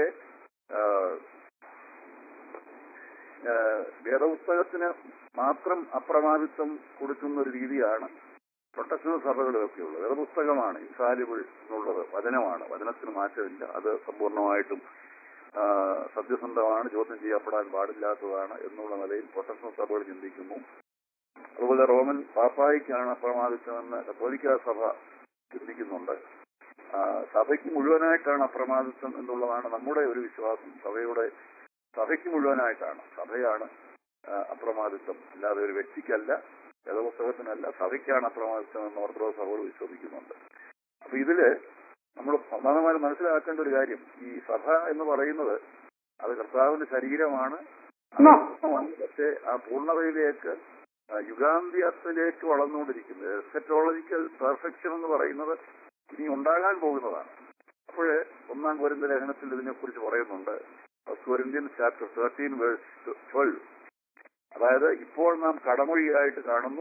വേദപുസ്തകത്തിന് മാത്രം അപ്രമാദിത്വം കൊടുക്കുന്ന ഒരു രീതിയാണ് പ്രൊട്ടക്ഷണൽ സഭകളിലൊക്കെ ഉള്ളത്. വേദപുസ്തകമാണ് ഇൻഫാലിബിൾ എന്നുള്ളത്, വചനമാണ്, വചനത്തിന് മാറ്റമില്ല, അത് സമ്പൂർണ്ണമായിട്ടും സത്യസന്ധമാണ്, ചോദ്യം ചെയ്യപ്പെടാൻ പാടില്ലാത്തതാണ് എന്നുള്ള നിലയിൽ പ്രൊട്ടക്ഷണൽ സഭകൾ ചിന്തിക്കുന്നു. അതുപോലെ റോമൻ പാപ്പായ്ക്കാണ് അപ്രമാദിത്വമെന്ന് കത്തോലിക്കാ സഭ ചിന്തിക്കുന്നുണ്ട്. സഭയ്ക്ക് മുഴുവനായിട്ടാണ് അപ്രമാദിത്വം എന്നുള്ളതാണ് നമ്മുടെ ഒരു വിശ്വാസം. സഭയ്ക്ക് മുഴുവനായിട്ടാണ്, സഭയാണ് അപ്രമാദിത്വം, അല്ലാതെ ഒരു വ്യക്തിക്കല്ല, വേദപുസ്തകത്തിനല്ല, സഭയ്ക്കാണ് അപ്രമാദിത്വം എന്ന് ഓർത്തഡോക്സ് സഭകൾ വിശ്വസിക്കുന്നുണ്ട്. അപ്പൊ ഇതില് നമ്മൾ പ്രധാനമായും മനസ്സിലാക്കേണ്ട ഒരു കാര്യം, ഈ സഭ എന്ന് പറയുന്നത് അത് കർത്താവിന്റെ ശരീരമാണ്. പക്ഷേ ആ പൂർണ്ണതയിലേക്ക്, യുഗാന്ത്യത്തിലേക്ക് വളർന്നുകൊണ്ടിരിക്കുന്നത്, എസ്കറ്റോളജിക്കൽ പെർഫെക്ഷൻ എന്ന് പറയുന്നത് ഇനി ഉണ്ടാകാൻ പോകുന്നതാണ്. അപ്പോഴേ 1 കൊരിന്ത്യർ ലേഖനത്തിൽ ഇതിനെക്കുറിച്ച് പറയുന്നുണ്ട്. Corinthians chapter 13:12. അതായത് ഇപ്പോൾ നാം കടമൊഴിയായിട്ട് കാണുന്നു,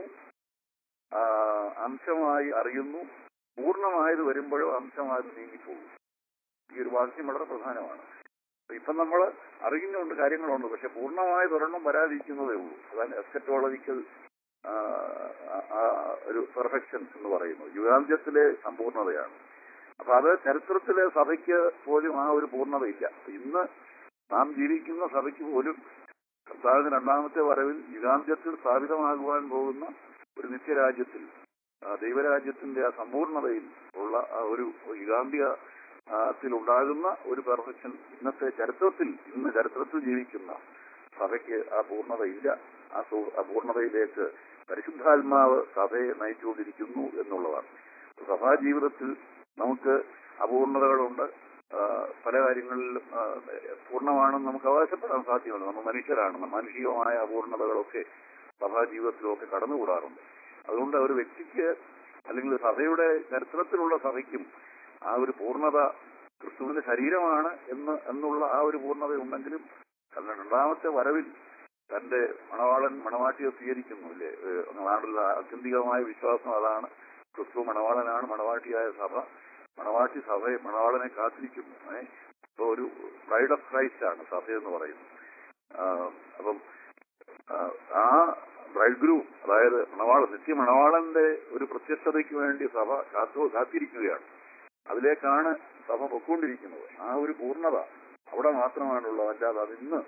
അംശമായി അറിയുന്നു, പൂർണ്ണമായത് വരുമ്പോഴും അംശമായത് നീങ്ങിപ്പോകും. ഈ ഒരു വാക്യം വളരെ പ്രധാനമാണ്. ഇപ്പം നമ്മൾ അറിയുന്നുണ്ട്, കാര്യങ്ങളുണ്ട്, പക്ഷെ പൂർണ്ണമായത് ഒരെണ്ണം വരാതിരിക്കുന്നതേ ഉള്ളൂ. അതാണ് എസ്കറ്റോളജിക്കൽ ഒരു പെർഫെക്ഷൻ എന്ന് പറയുന്നത്, യുഗാന്ത്യത്തിലെ സമ്പൂർണ്ണതയാണ്. അപ്പൊ അത് ചരിത്രത്തിലെ സഭയ്ക്ക് പോലും ആ ഒരു പൂർണ്ണതയില്ല. ഇന്ന് നാം ജീവിക്കുന്ന സഭയ്ക്ക് പോലും കർത്താവിന്റെ 2ാമത്തെ വരവിൽ യുഗാന്ത്യത്തിൽ സ്ഥാപിതമാകുവാൻ പോകുന്ന ഒരു നിത്യരാജ്യത്തിൽ, ദൈവരാജ്യത്തിന്റെ ആ സമ്പൂർണ്ണതയിൽ ഉള്ള ആ ഒരു യുഗാന്ത്യത്തിൽ ഉണ്ടാകുന്ന ഒരു പെർഫെക്ഷൻ ഇന്ന് ചരിത്രത്തിൽ ജീവിക്കുന്ന സഭയ്ക്ക് ആ പൂർണ്ണതയില്ല. ആ പൂർണ്ണതയിലേക്ക് പരിശുദ്ധാത്മാവ് സഭയെ നയിച്ചുകൊണ്ടിരിക്കുന്നു എന്നുള്ളതാണ്. സഭാ ജീവിതത്തിൽ നമുക്ക് അപൂർണതകളുണ്ട്. പല കാര്യങ്ങളിലും പൂർണ്ണമാണെന്ന് നമുക്ക് അവകാശപ്പെടാൻ സാധ്യമല്ല. നമ്മൾ മനുഷ്യരാണ്. മാനുഷികമായ അപൂർണതകളൊക്കെ സഭാ ജീവിതത്തിലൊക്കെ കടന്നുകൂടാറുണ്ട്. അതുകൊണ്ട് ഒരു വ്യക്തിക്ക് അല്ലെങ്കിൽ സഭയുടെ ചരിത്രത്തിലുള്ള സഭയ്ക്കും ആ ഒരു പൂർണ്ണത ക്രിസ്തുവിന്റെ ശരീരമാണ് എന്നുള്ള ആ ഒരു പൂർണ്ണത ഉണ്ടെങ്കിലും 2ാമത്തെ വരവിൽ തന്റെ മണവാട്ടിയെ സ്വീകരിക്കുന്നു. ഇല്ലേ, നാടുള്ള ആത്യന്തികമായ വിശ്വാസം അതാണ്. ക്രിസ്തു മണവാളനാണ്, മണവാട്ടിയായ സഭ, മണവാട്ടി സഭയെ മണവാളനെ കാത്തിരിക്കുന്നു. ഇപ്പൊ ഒരു ബ്രൈഡ് ഓഫ് ക്രൈസ്റ്റ് ആണ് സഭ എന്ന് പറയുന്നത്. അപ്പം ആ ബ്രൈഡ് ഗ്രൂം, അതായത് നിത്യ മണവാളന്റെ ഒരു പ്രത്യക്ഷതയ്ക്ക് വേണ്ടി സഭ കാത്തിരിക്കുകയാണ്. അതിലേക്കാണ് സഭ പൊയ്ക്കൊണ്ടിരിക്കുന്നത്. ആ ഒരു പൂർണ്ണത അവിടെ മാത്രമാണുള്ളത്. അല്ലാതെ അതിന്ന്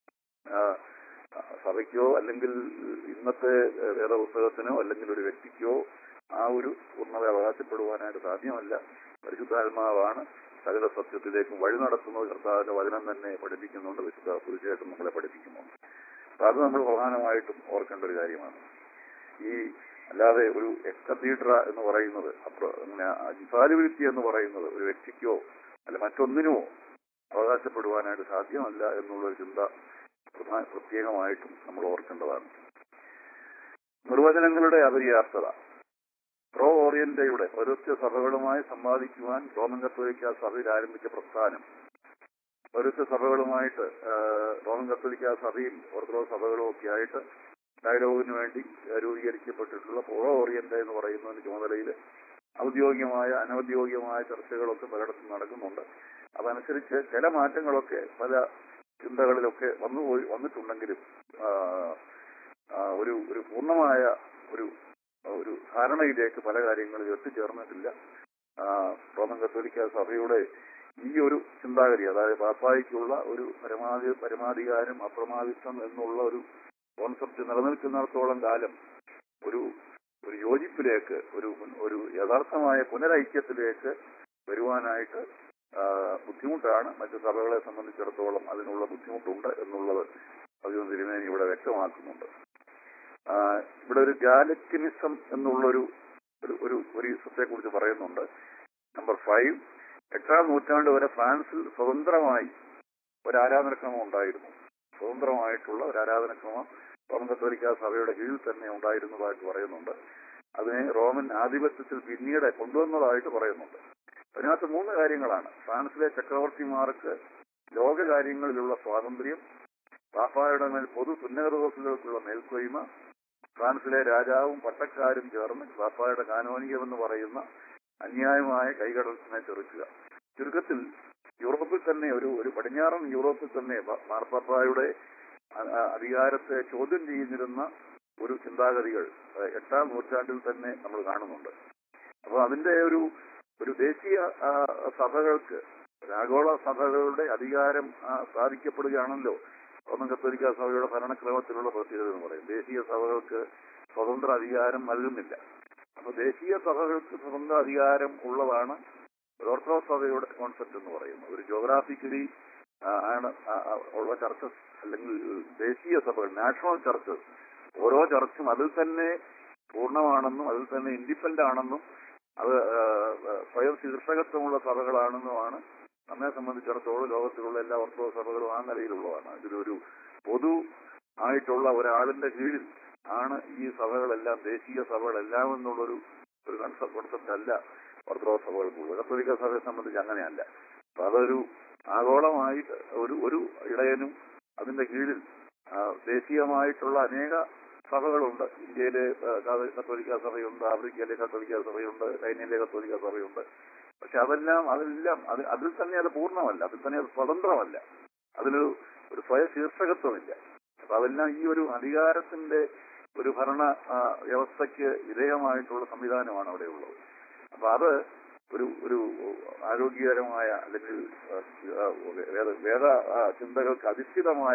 സഭയ്ക്കോ അല്ലെങ്കിൽ ഇന്നത്തെ വേദപുസ്തകത്തിനോ അല്ലെങ്കിൽ ഒരു വ്യക്തിക്കോ ആ ഒരു പൂർണ്ണത അവകാശപ്പെടുവാനായിട്ട് സാധ്യമല്ല. പരിശുദ്ധാത്മാവാണ് സകല സത്യത്തിലേക്കും വഴി നടത്തുന്നത്. കർത്താവിന്റെ വചനം തന്നെ പഠിപ്പിക്കുന്നുണ്ട്, വിശുദ്ധ സുവിശേഷം നമ്മളെ പഠിപ്പിക്കുന്നുണ്ട്. അപ്പൊ അത് നമ്മൾ പ്രധാനമായിട്ടും ഓർക്കേണ്ട ഒരു കാര്യമാണ്. അല്ലാതെ ഒരു എക്സതീഡ്ര എന്ന് പറയുന്നത്, ഇൻഫാലിബിലിറ്റി എന്ന് പറയുന്നത് ഒരു വ്യക്തിക്കോ അല്ല മറ്റൊന്നിനോ അവകാശപ്പെടുവാനായിട്ട് സാധ്യമല്ല എന്നുള്ളൊരു ചിന്ത പ്രത്യേകമായിട്ടും നമ്മൾ ഓർക്കേണ്ടതാണ്. നിർവചനങ്ങളുടെ അപര്യാപ്തത. പ്രോ ഓറിയന്റയുടെ പൗരസ്ത്യ സഭകളുമായി സംവാദിക്കുവാൻ റോമൻ കത്തോലിക്ക സഭയിൽ ആരംഭിച്ച പ്രസ്ഥാനം, പൗരസ്ത്യ സഭകളുമായിട്ട് റോമൻ കത്തോലിക്ക സഭയും ഓർത്തഡോക്സ് സഭകളും ഒക്കെ ആയിട്ട് ഡയലോഗിന് വേണ്ടി രൂപീകരിക്കപ്പെട്ടിട്ടുള്ള പ്രോ ഓറിയന്റ എന്ന് പറയുന്നതിന് ചുമതലയിൽ ഔദ്യോഗികമായ അനൗദ്യോഗികമായ ചർച്ചകളൊക്കെ പലയിടത്തും നടക്കുന്നുണ്ട്. അതനുസരിച്ച് ചില മാറ്റങ്ങളൊക്കെ പല ചിന്തകളിലൊക്കെ വന്നിട്ടുണ്ടെങ്കിലും ഒരു പൂർണ്ണമായ ഒരു ധാരണയിലേക്ക് പല കാര്യങ്ങളും എത്തിച്ചേർന്നിട്ടില്ല. റോമൻ കത്തോലിക്ക സഭയുടെ ഈ ഒരു ചിന്താഗതി, അതായത് പാപ്പായ്ക്കുള്ള ഒരു പരമാധികാരം, അപ്രമാദിത്വം എന്നുള്ള ഒരു കോൺസെപ്റ്റ് നിലനിൽക്കുന്നിടത്തോളം കാലം ഒരു യോജിപ്പിലേക്ക്, ഒരു യഥാർത്ഥമായ പുനരൈക്യത്തിലേക്ക് വരുവാനായിട്ട് ബുദ്ധിമുട്ടാണ്. മറ്റു സഭകളെ സംബന്ധിച്ചിടത്തോളം അതിനുള്ള ബുദ്ധിമുട്ടുണ്ട് എന്നുള്ളത് അഭിമന്യ തിരുമേനി ഇവിടെ വ്യക്തമാക്കുന്നുണ്ട്. ഇവിടെ ഒരു ഗാലക്റ്റിനിസം എന്നുള്ളൊരു ഈസത്തെ കുറിച്ച് പറയുന്നുണ്ട്. നമ്പർ 5, 8ാം നൂറ്റാണ്ട് വരെ ഫ്രാൻസിൽ സ്വതന്ത്രമായി ഒരു ആരാധനക്രമം ഉണ്ടായിരുന്നു. സ്വതന്ത്രമായിട്ടുള്ള ഒരു ആരാധനക്രമം റോമൻ കത്തോലിക്ക സഭയുടെ കീഴിൽ തന്നെ ഉണ്ടായിരുന്നതായിട്ട് പറയുന്നുണ്ട്. അതിനെ റോമൻ ആധിപത്യത്തിൽ പിന്നീട് കൊണ്ടുവന്നതായിട്ട് പറയുന്നുണ്ട്. അതിനകത്ത് 3 കാര്യങ്ങളാണ്. ഫ്രാൻസിലെ ചക്രവർത്തിമാർക്ക് ലോകകാര്യങ്ങളിലുള്ള സ്വാതന്ത്ര്യം, പാപ്പായുടെ മേൽ പൊതു സുന്നതദോസുകൾക്കുള്ള മേൽക്കോയ്മ, ഫ്രാൻസിലെ രാജാവും പട്ടക്കാരും ചേർന്ന് പാപ്പായുടെ കാനോനികമെന്ന് പറയുന്ന അന്യായമായ കൈകടത്തിനെ ചെറുക്കുക. ചുരുക്കത്തിൽ യൂറോപ്പിൽ തന്നെ ഒരു പടിഞ്ഞാറൻ യൂറോപ്പിൽ തന്നെ മാർപ്പാപ്പായുടെ അധികാരത്തെ ചോദ്യം ചെയ്യുന്നിരുന്ന ഒരു ചിന്താഗതികൾ 8-ാം നൂറ്റാണ്ടിൽ തന്നെ നമ്മൾ കാണുന്നുണ്ട്. അപ്പൊ അതിന്റെ ഒരു ദേശീയ സഭകൾക്ക്, ആഗോള സഭകളുടെ അധികാരം സ്ഥാപിക്കപ്പെടുകയാണല്ലോ റോമൻ കത്തോലിക്ക സഭയുടെ ഭരണക്രമത്തിലുള്ള പ്രത്യേകത എന്ന് പറയും. ദേശീയ സഭകൾക്ക് സ്വതന്ത്ര അധികാരം നൽകുന്നില്ല. അപ്പൊ ദേശീയ സഭകൾക്ക് സ്വതന്ത്ര അധികാരം ഉള്ളതാണ് ഓർത്തഡോക്സ് സഭയുടെ കോൺസെപ്റ്റ് എന്ന് പറയുന്നത്. ഒരു ജോഗ്രാഫിക്കലി ആണ് ഉള്ള ചർച്ചസ്, അല്ലെങ്കിൽ ദേശീയ സഭകൾ, നാഷണൽ ചർച്ചസ്, ഓരോ ചർച്ചും അതിൽ തന്നെ പൂർണ്ണമാണെന്നും അതിൽ തന്നെ ഇൻഡിപെൻഡന്റ് ആണെന്നും അത് സ്വയം ശീർഷകത്വമുള്ള സഭകളാണെന്നുമാണ് നമ്മെ സംബന്ധിച്ചിടത്തോളം ലോകത്തിലുള്ള എല്ലാ ഓർത്തഡോക്സ് സഭകളും ആ നിലയിലുള്ളതാണ്. ഇതിലൊരു പൊതു ആയിട്ടുള്ള ഒരാളിന്റെ കീഴിൽ ആണ് ഈ സഭകളെല്ലാം, ദേശീയ സഭകളെല്ലാം എന്നുള്ളൊരു കോൺസെപ്റ്റ് അല്ല ഓർത്തഡോക്സ് സഭകൾക്കുള്ളത്. കത്തോലിക്ക സഭയെ സംബന്ധിച്ച് അങ്ങനെയല്ല. അപ്പൊ അതൊരു ആഗോളമായിട്ട് ഒരു ഇടയനും അതിന്റെ കീഴിൽ ദേശീയമായിട്ടുള്ള അനേക സഭകളുണ്ട്. ഇന്ത്യയിലെ കത്തോലിക്ക സഭയുണ്ട്, ആഫ്രിക്കയിലെ കത്തോലിക്ക സഭയുണ്ട്, ചൈനയിലെ കത്തോലിക്ക സഭയുണ്ട്. പക്ഷെ അതെല്ലാം അതിൽ തന്നെ അത് പൂർണ്ണമല്ല, അതിൽ തന്നെ അത് സ്വതന്ത്രമല്ല, അതിലൊരു സ്വയ ശീർഷകത്വമില്ല. അപ്പൊ അതെല്ലാം ഈ ഒരു അധികാരത്തിന്റെ ഒരു ഭരണ വ്യവസ്ഥയ്ക്ക് വിധേയമായിട്ടുള്ള സംവിധാനമാണ് അവിടെ ഉള്ളത്. അപ്പൊ അത് ഒരു ആരോഗ്യകരമായ അല്ലെങ്കിൽ വേദ ചിന്തകൾക്ക് അധിഷ്ഠിതമായ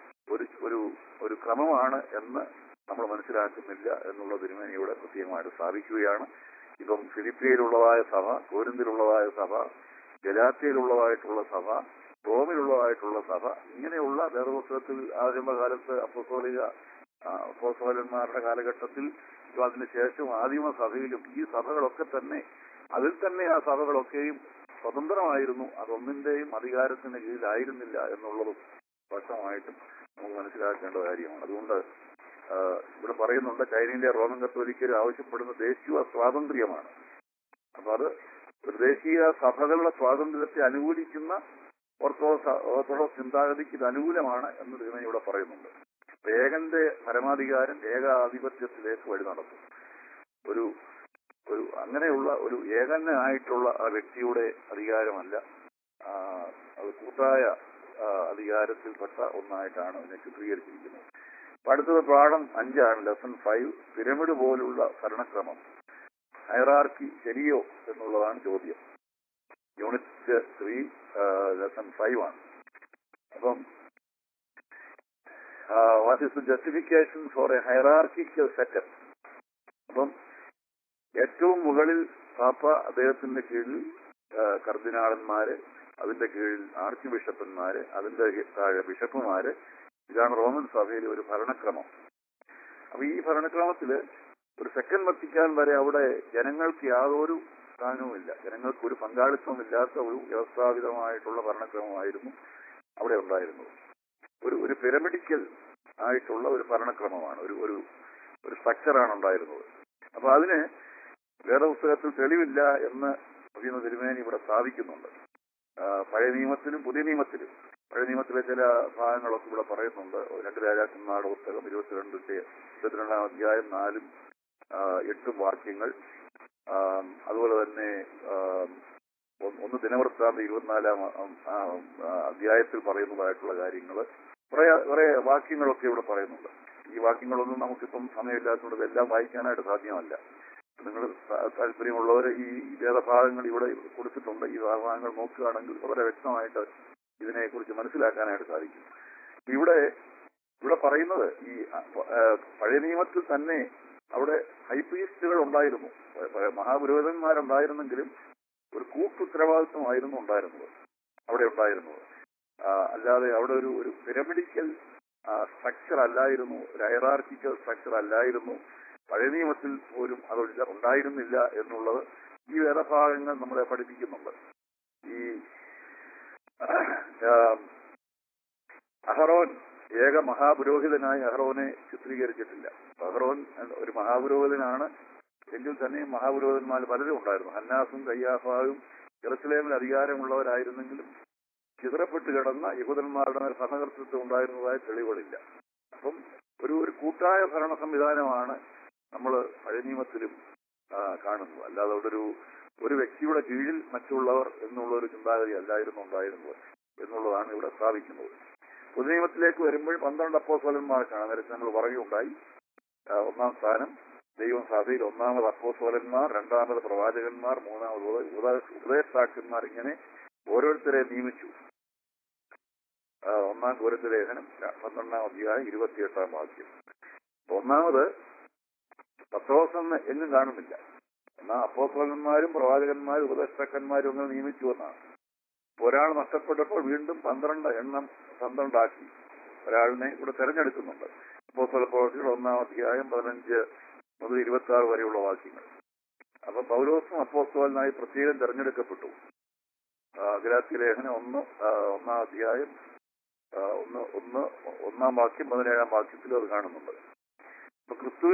ഒരു ക്രമമാണ് എന്ന് നമ്മൾ മനസ്സിലാക്കുന്നില്ല എന്നുള്ള തിരുമേനിയുടെ പ്രത്യേകമായിട്ട് സ്ഥാപിക്കുകയാണ്. ഇപ്പം ഫിലിപ്പിയയിലുള്ളതായ സഭ, കോരിന്തിലുള്ളതായ സഭ, ഗലാത്യയിലുള്ളതായിട്ടുള്ള സഭ, റോമിലുള്ളതായിട്ടുള്ള സഭ, ഇങ്ങനെയുള്ള വേദപുസ്തകത്തിൽ ആദിമകാലത്ത് അപ്പോസ്തലന്മാരുടെ കാലഘട്ടത്തിൽ അതിനുശേഷം ആദിമ സഭയിലും ഈ സഭകളൊക്കെ തന്നെ അതിൽ തന്നെ ആ സഭകളൊക്കെയും സ്വതന്ത്രമായിരുന്നു, അതൊന്നിന്റെയും അധികാരത്തിന് കീഴിലായിരുന്നില്ല എന്നുള്ളതും സ്പഷ്ടമായിട്ടും നമുക്ക് മനസ്സിലാക്കേണ്ട കാര്യമാണ്. അതുകൊണ്ട് ഇവിടെ പറയുന്നുണ്ട്, ചൈനയിലെ റോമൻ കത്തോലിക്കർ ആവശ്യപ്പെടുന്ന ദേശീയ സ്വാതന്ത്ര്യമാണ്. അപ്പൊ അത് ഒരു ദേശീയ സഭകളുടെ സ്വാതന്ത്ര്യത്തെ അനുകൂലിക്കുന്ന ഓർത്തഡോക്സ് ചിന്താഗതിക്ക് ഇത് അനുകൂലമാണ് എന്ന് ഇതിനെ ഇവിടെ പറയുന്നുണ്ട്. ഏകന്റെ പരമാധികാരം ഏകാധിപത്യത്തിലേക്ക് വഴി നടത്തും. ഒരു അങ്ങനെയുള്ള ഒരു ഏകനായിട്ടുള്ള ആ വ്യക്തിയുടെ അധികാരമല്ല, അത് കൂട്ടായ അധികാരത്തിൽപ്പെട്ട ഒന്നായിട്ടാണ് അതിനെ ചിത്രീകരിച്ചിരിക്കുന്നത്. അടുത്തത് പാഠം 5 ലെസൺ 5, പിരമിഡ് പോലുള്ള ഭരണക്രമം, ഹൈറാർക്കി ശരിയോ എന്നുള്ളതാണ് ചോദ്യം. യൂണിറ്റ് 3 ലെസൺ 5 ആണ്. അപ്പം what is the justification for a hierarchical setup? അപ്പം ഏറ്റവും മുകളിൽ പാപ്പ, അദ്ദേഹത്തിന്റെ കീഴിൽ കർദിനാളന്മാര്, അതിന്റെ കീഴിൽ ആർച്ച് ബിഷപ്പന്മാര്, അതിന്റെ താഴെ ബിഷപ്പുമാര്, ഇതാണ് റോമൻ സഭയിലെ ഒരു ഭരണക്രമം. അപ്പൊ ഈ ഭരണക്രമത്തില് ഒരു സെക്കൻഡ് വത്തിക്കാൻ വരെ അവിടെ ജനങ്ങൾക്ക് യാതൊരു സ്ഥാനവുമില്ല, ജനങ്ങൾക്ക് ഒരു പങ്കാളിത്തമില്ലാത്ത ഒരു വ്യവസ്ഥാപിതമായിട്ടുള്ള ഭരണക്രമമായിരുന്നു അവിടെ ഉണ്ടായിരുന്നത്. ഒരു പിരമിഡിക്കൽ ആയിട്ടുള്ള ഒരു ഭരണക്രമമാണ്, ഒരു സ്ട്രക്ചറാണ് ഉണ്ടായിരുന്നത്. അപ്പൊ അതിന് വേദപുസ്തകത്തിൽ തെളിവില്ല എന്ന് തിരുമേനി ഇവിടെ സ്ഥാപിക്കുന്നുണ്ട്. പഴയ നിയമത്തിലും പുതിയ നിയമത്തിലും, പഴയ നിയമത്തിലെ ചില ഭാഗങ്ങളൊക്കെ ഇവിടെ പറയുന്നുണ്ട്. 2 രാജാക്കന്മാരുടെ പുസ്തകം 22-ാം അധ്യായം 4-8 വാക്യങ്ങൾ, അതുപോലെ തന്നെ 1 ദിനവൃത്താന്തം 24-ാം അധ്യായത്തിൽ പറയുന്നതായിട്ടുള്ള കാര്യങ്ങൾ, കുറെ വാക്യങ്ങളൊക്കെ ഇവിടെ പറയുന്നുണ്ട്. ഈ വാക്യങ്ങളൊന്നും നമുക്കിപ്പം സമയമില്ലാത്തതുകൊണ്ട് ഇതെല്ലാം വായിക്കാനായിട്ട് സാധ്യമല്ല. നിങ്ങൾ താല്പര്യമുള്ളവർ ഈ വേദഭാഗങ്ങൾ ഇവിടെ കൊടുത്തിട്ടുണ്ട്. ഈ ഭാഗങ്ങൾ നോക്കുകയാണെങ്കിൽ വളരെ വ്യക്തമായിട്ട് ഇതിനെക്കുറിച്ച് മനസ്സിലാക്കാനായിട്ട് സാധിക്കും. ഇവിടെ പറയുന്നത് ഈ പഴയ നിയമത്തിൽ തന്നെ അവിടെ ഹൈപ്രീസ്റ്റുകൾ ഉണ്ടായിരുന്നു, മഹാപുരോഹിതന്മാരുണ്ടായിരുന്നെങ്കിലും ഒരു കൂട്ടുത്തരവാദിത്വമായിരുന്നു ഉണ്ടായിരുന്നത് അവിടെ ഉണ്ടായിരുന്നത്. അല്ലാതെ അവിടെ ഒരു പിരമിഡിക്കൽ സ്ട്രക്ചർ അല്ലായിരുന്നു, ഒരു ഹൈറാർക്കിക്കൽ സ്ട്രക്ചർ അല്ലായിരുന്നു. പഴയ നിയമത്തിൽ പോലും അത് ഉണ്ടായിരുന്നില്ല എന്നുള്ളത് ഈ വേദഭാഗങ്ങൾ നമ്മളെ പഠിപ്പിക്കുന്നുണ്ട്. ഈ അഹറോൻ ഏക മഹാപുരോഹിതനായി അഹറോനെ ചിത്രീകരിച്ചിട്ടില്ല. അഹറോൻ ഒരു മഹാപുരോഹിതനാണ് എങ്കിൽ തന്നെയും മഹാപുരോഹിതന്മാർ പലരും ഉണ്ടായിരുന്നു. ഹന്നാസും കയ്യാഫായും ജെറുസലേമിൽ അധികാരമുള്ളവരായിരുന്നെങ്കിലും ചിതറപ്പെട്ട് കിടന്ന യഹൂദന്മാരുടെ മേൽ ഭരണകർത്തൃത്വം ഉണ്ടായിരുന്നതായ തെളിവുകളില്ല. അപ്പം ഒരു കൂട്ടായ ഭരണ സംവിധാനമാണ് നമ്മൾ പഴയ നിയമത്തിലും കാണുന്നത്. അല്ലാതെ അവിടെ ഒരു വ്യക്തിയുടെ കീഴിൽ മറ്റുള്ളവർ എന്നുള്ള ഒരു ചിന്താഗതി അല്ലായിരുന്നു ഉണ്ടായിരുന്നത് എന്നുള്ളതാണ് ഇവിടെ സ്ഥാപിക്കുന്നത്. പുതുനിയമത്തിലേക്ക് വരുമ്പോൾ 12 അപ്പോസ്തലന്മാർക്കാണ്. നേരത്തെ നമ്മൾ പറയുകയുണ്ടായി. ഒന്നാം സ്ഥാനം ദൈവം സഭയിൽ ഒന്നാമത് അപ്പോസ്തലന്മാർ, രണ്ടാമത് പ്രവാചകന്മാർ, മൂന്നാമത് ഉപദേഷ്ടാക്കന്മാർ, ഇങ്ങനെ ഓരോരുത്തരെ നിയമിച്ചു. 1 കൊരിന്ത്യർ ലേഖനം 12-ാം അധ്യായം 28-ാം വാക്യം. ഒന്നാമത് പത്രോസെന്ന് എങ്ങും കാണുന്നില്ല. എന്നാൽ അപ്പോസ്തലന്മാരും പ്രവാചകന്മാരും ഉപദേഷ്ടാക്കന്മാരും ഒന്നും നിയമിച്ചു എന്നാണ്. ഒരാൾ നഷ്ടപ്പെട്ടപ്പോൾ വീണ്ടും 12 എണ്ണം 12 ആക്കി ഒരാളിനെ ഇവിടെ തെരഞ്ഞെടുക്കുന്നുണ്ട്. അപ്പോസ്തലപ്രവൃത്തികൾ 1-ാം അധ്യായം 15 മുതൽ 26 വരെയുള്ള വാക്യങ്ങൾ. അപ്പൊ പൗലോസും അപ്പോസ്തലനായി പ്രത്യേകം തെരഞ്ഞെടുക്കപ്പെട്ടു. ഗലാത്യ ലേഖനം 1-ാം അധ്യായം 1-ാം വാക്യം 17-ാം വാക്യത്തിലും അത് കാണുന്നുണ്ട്. അപ്പൊ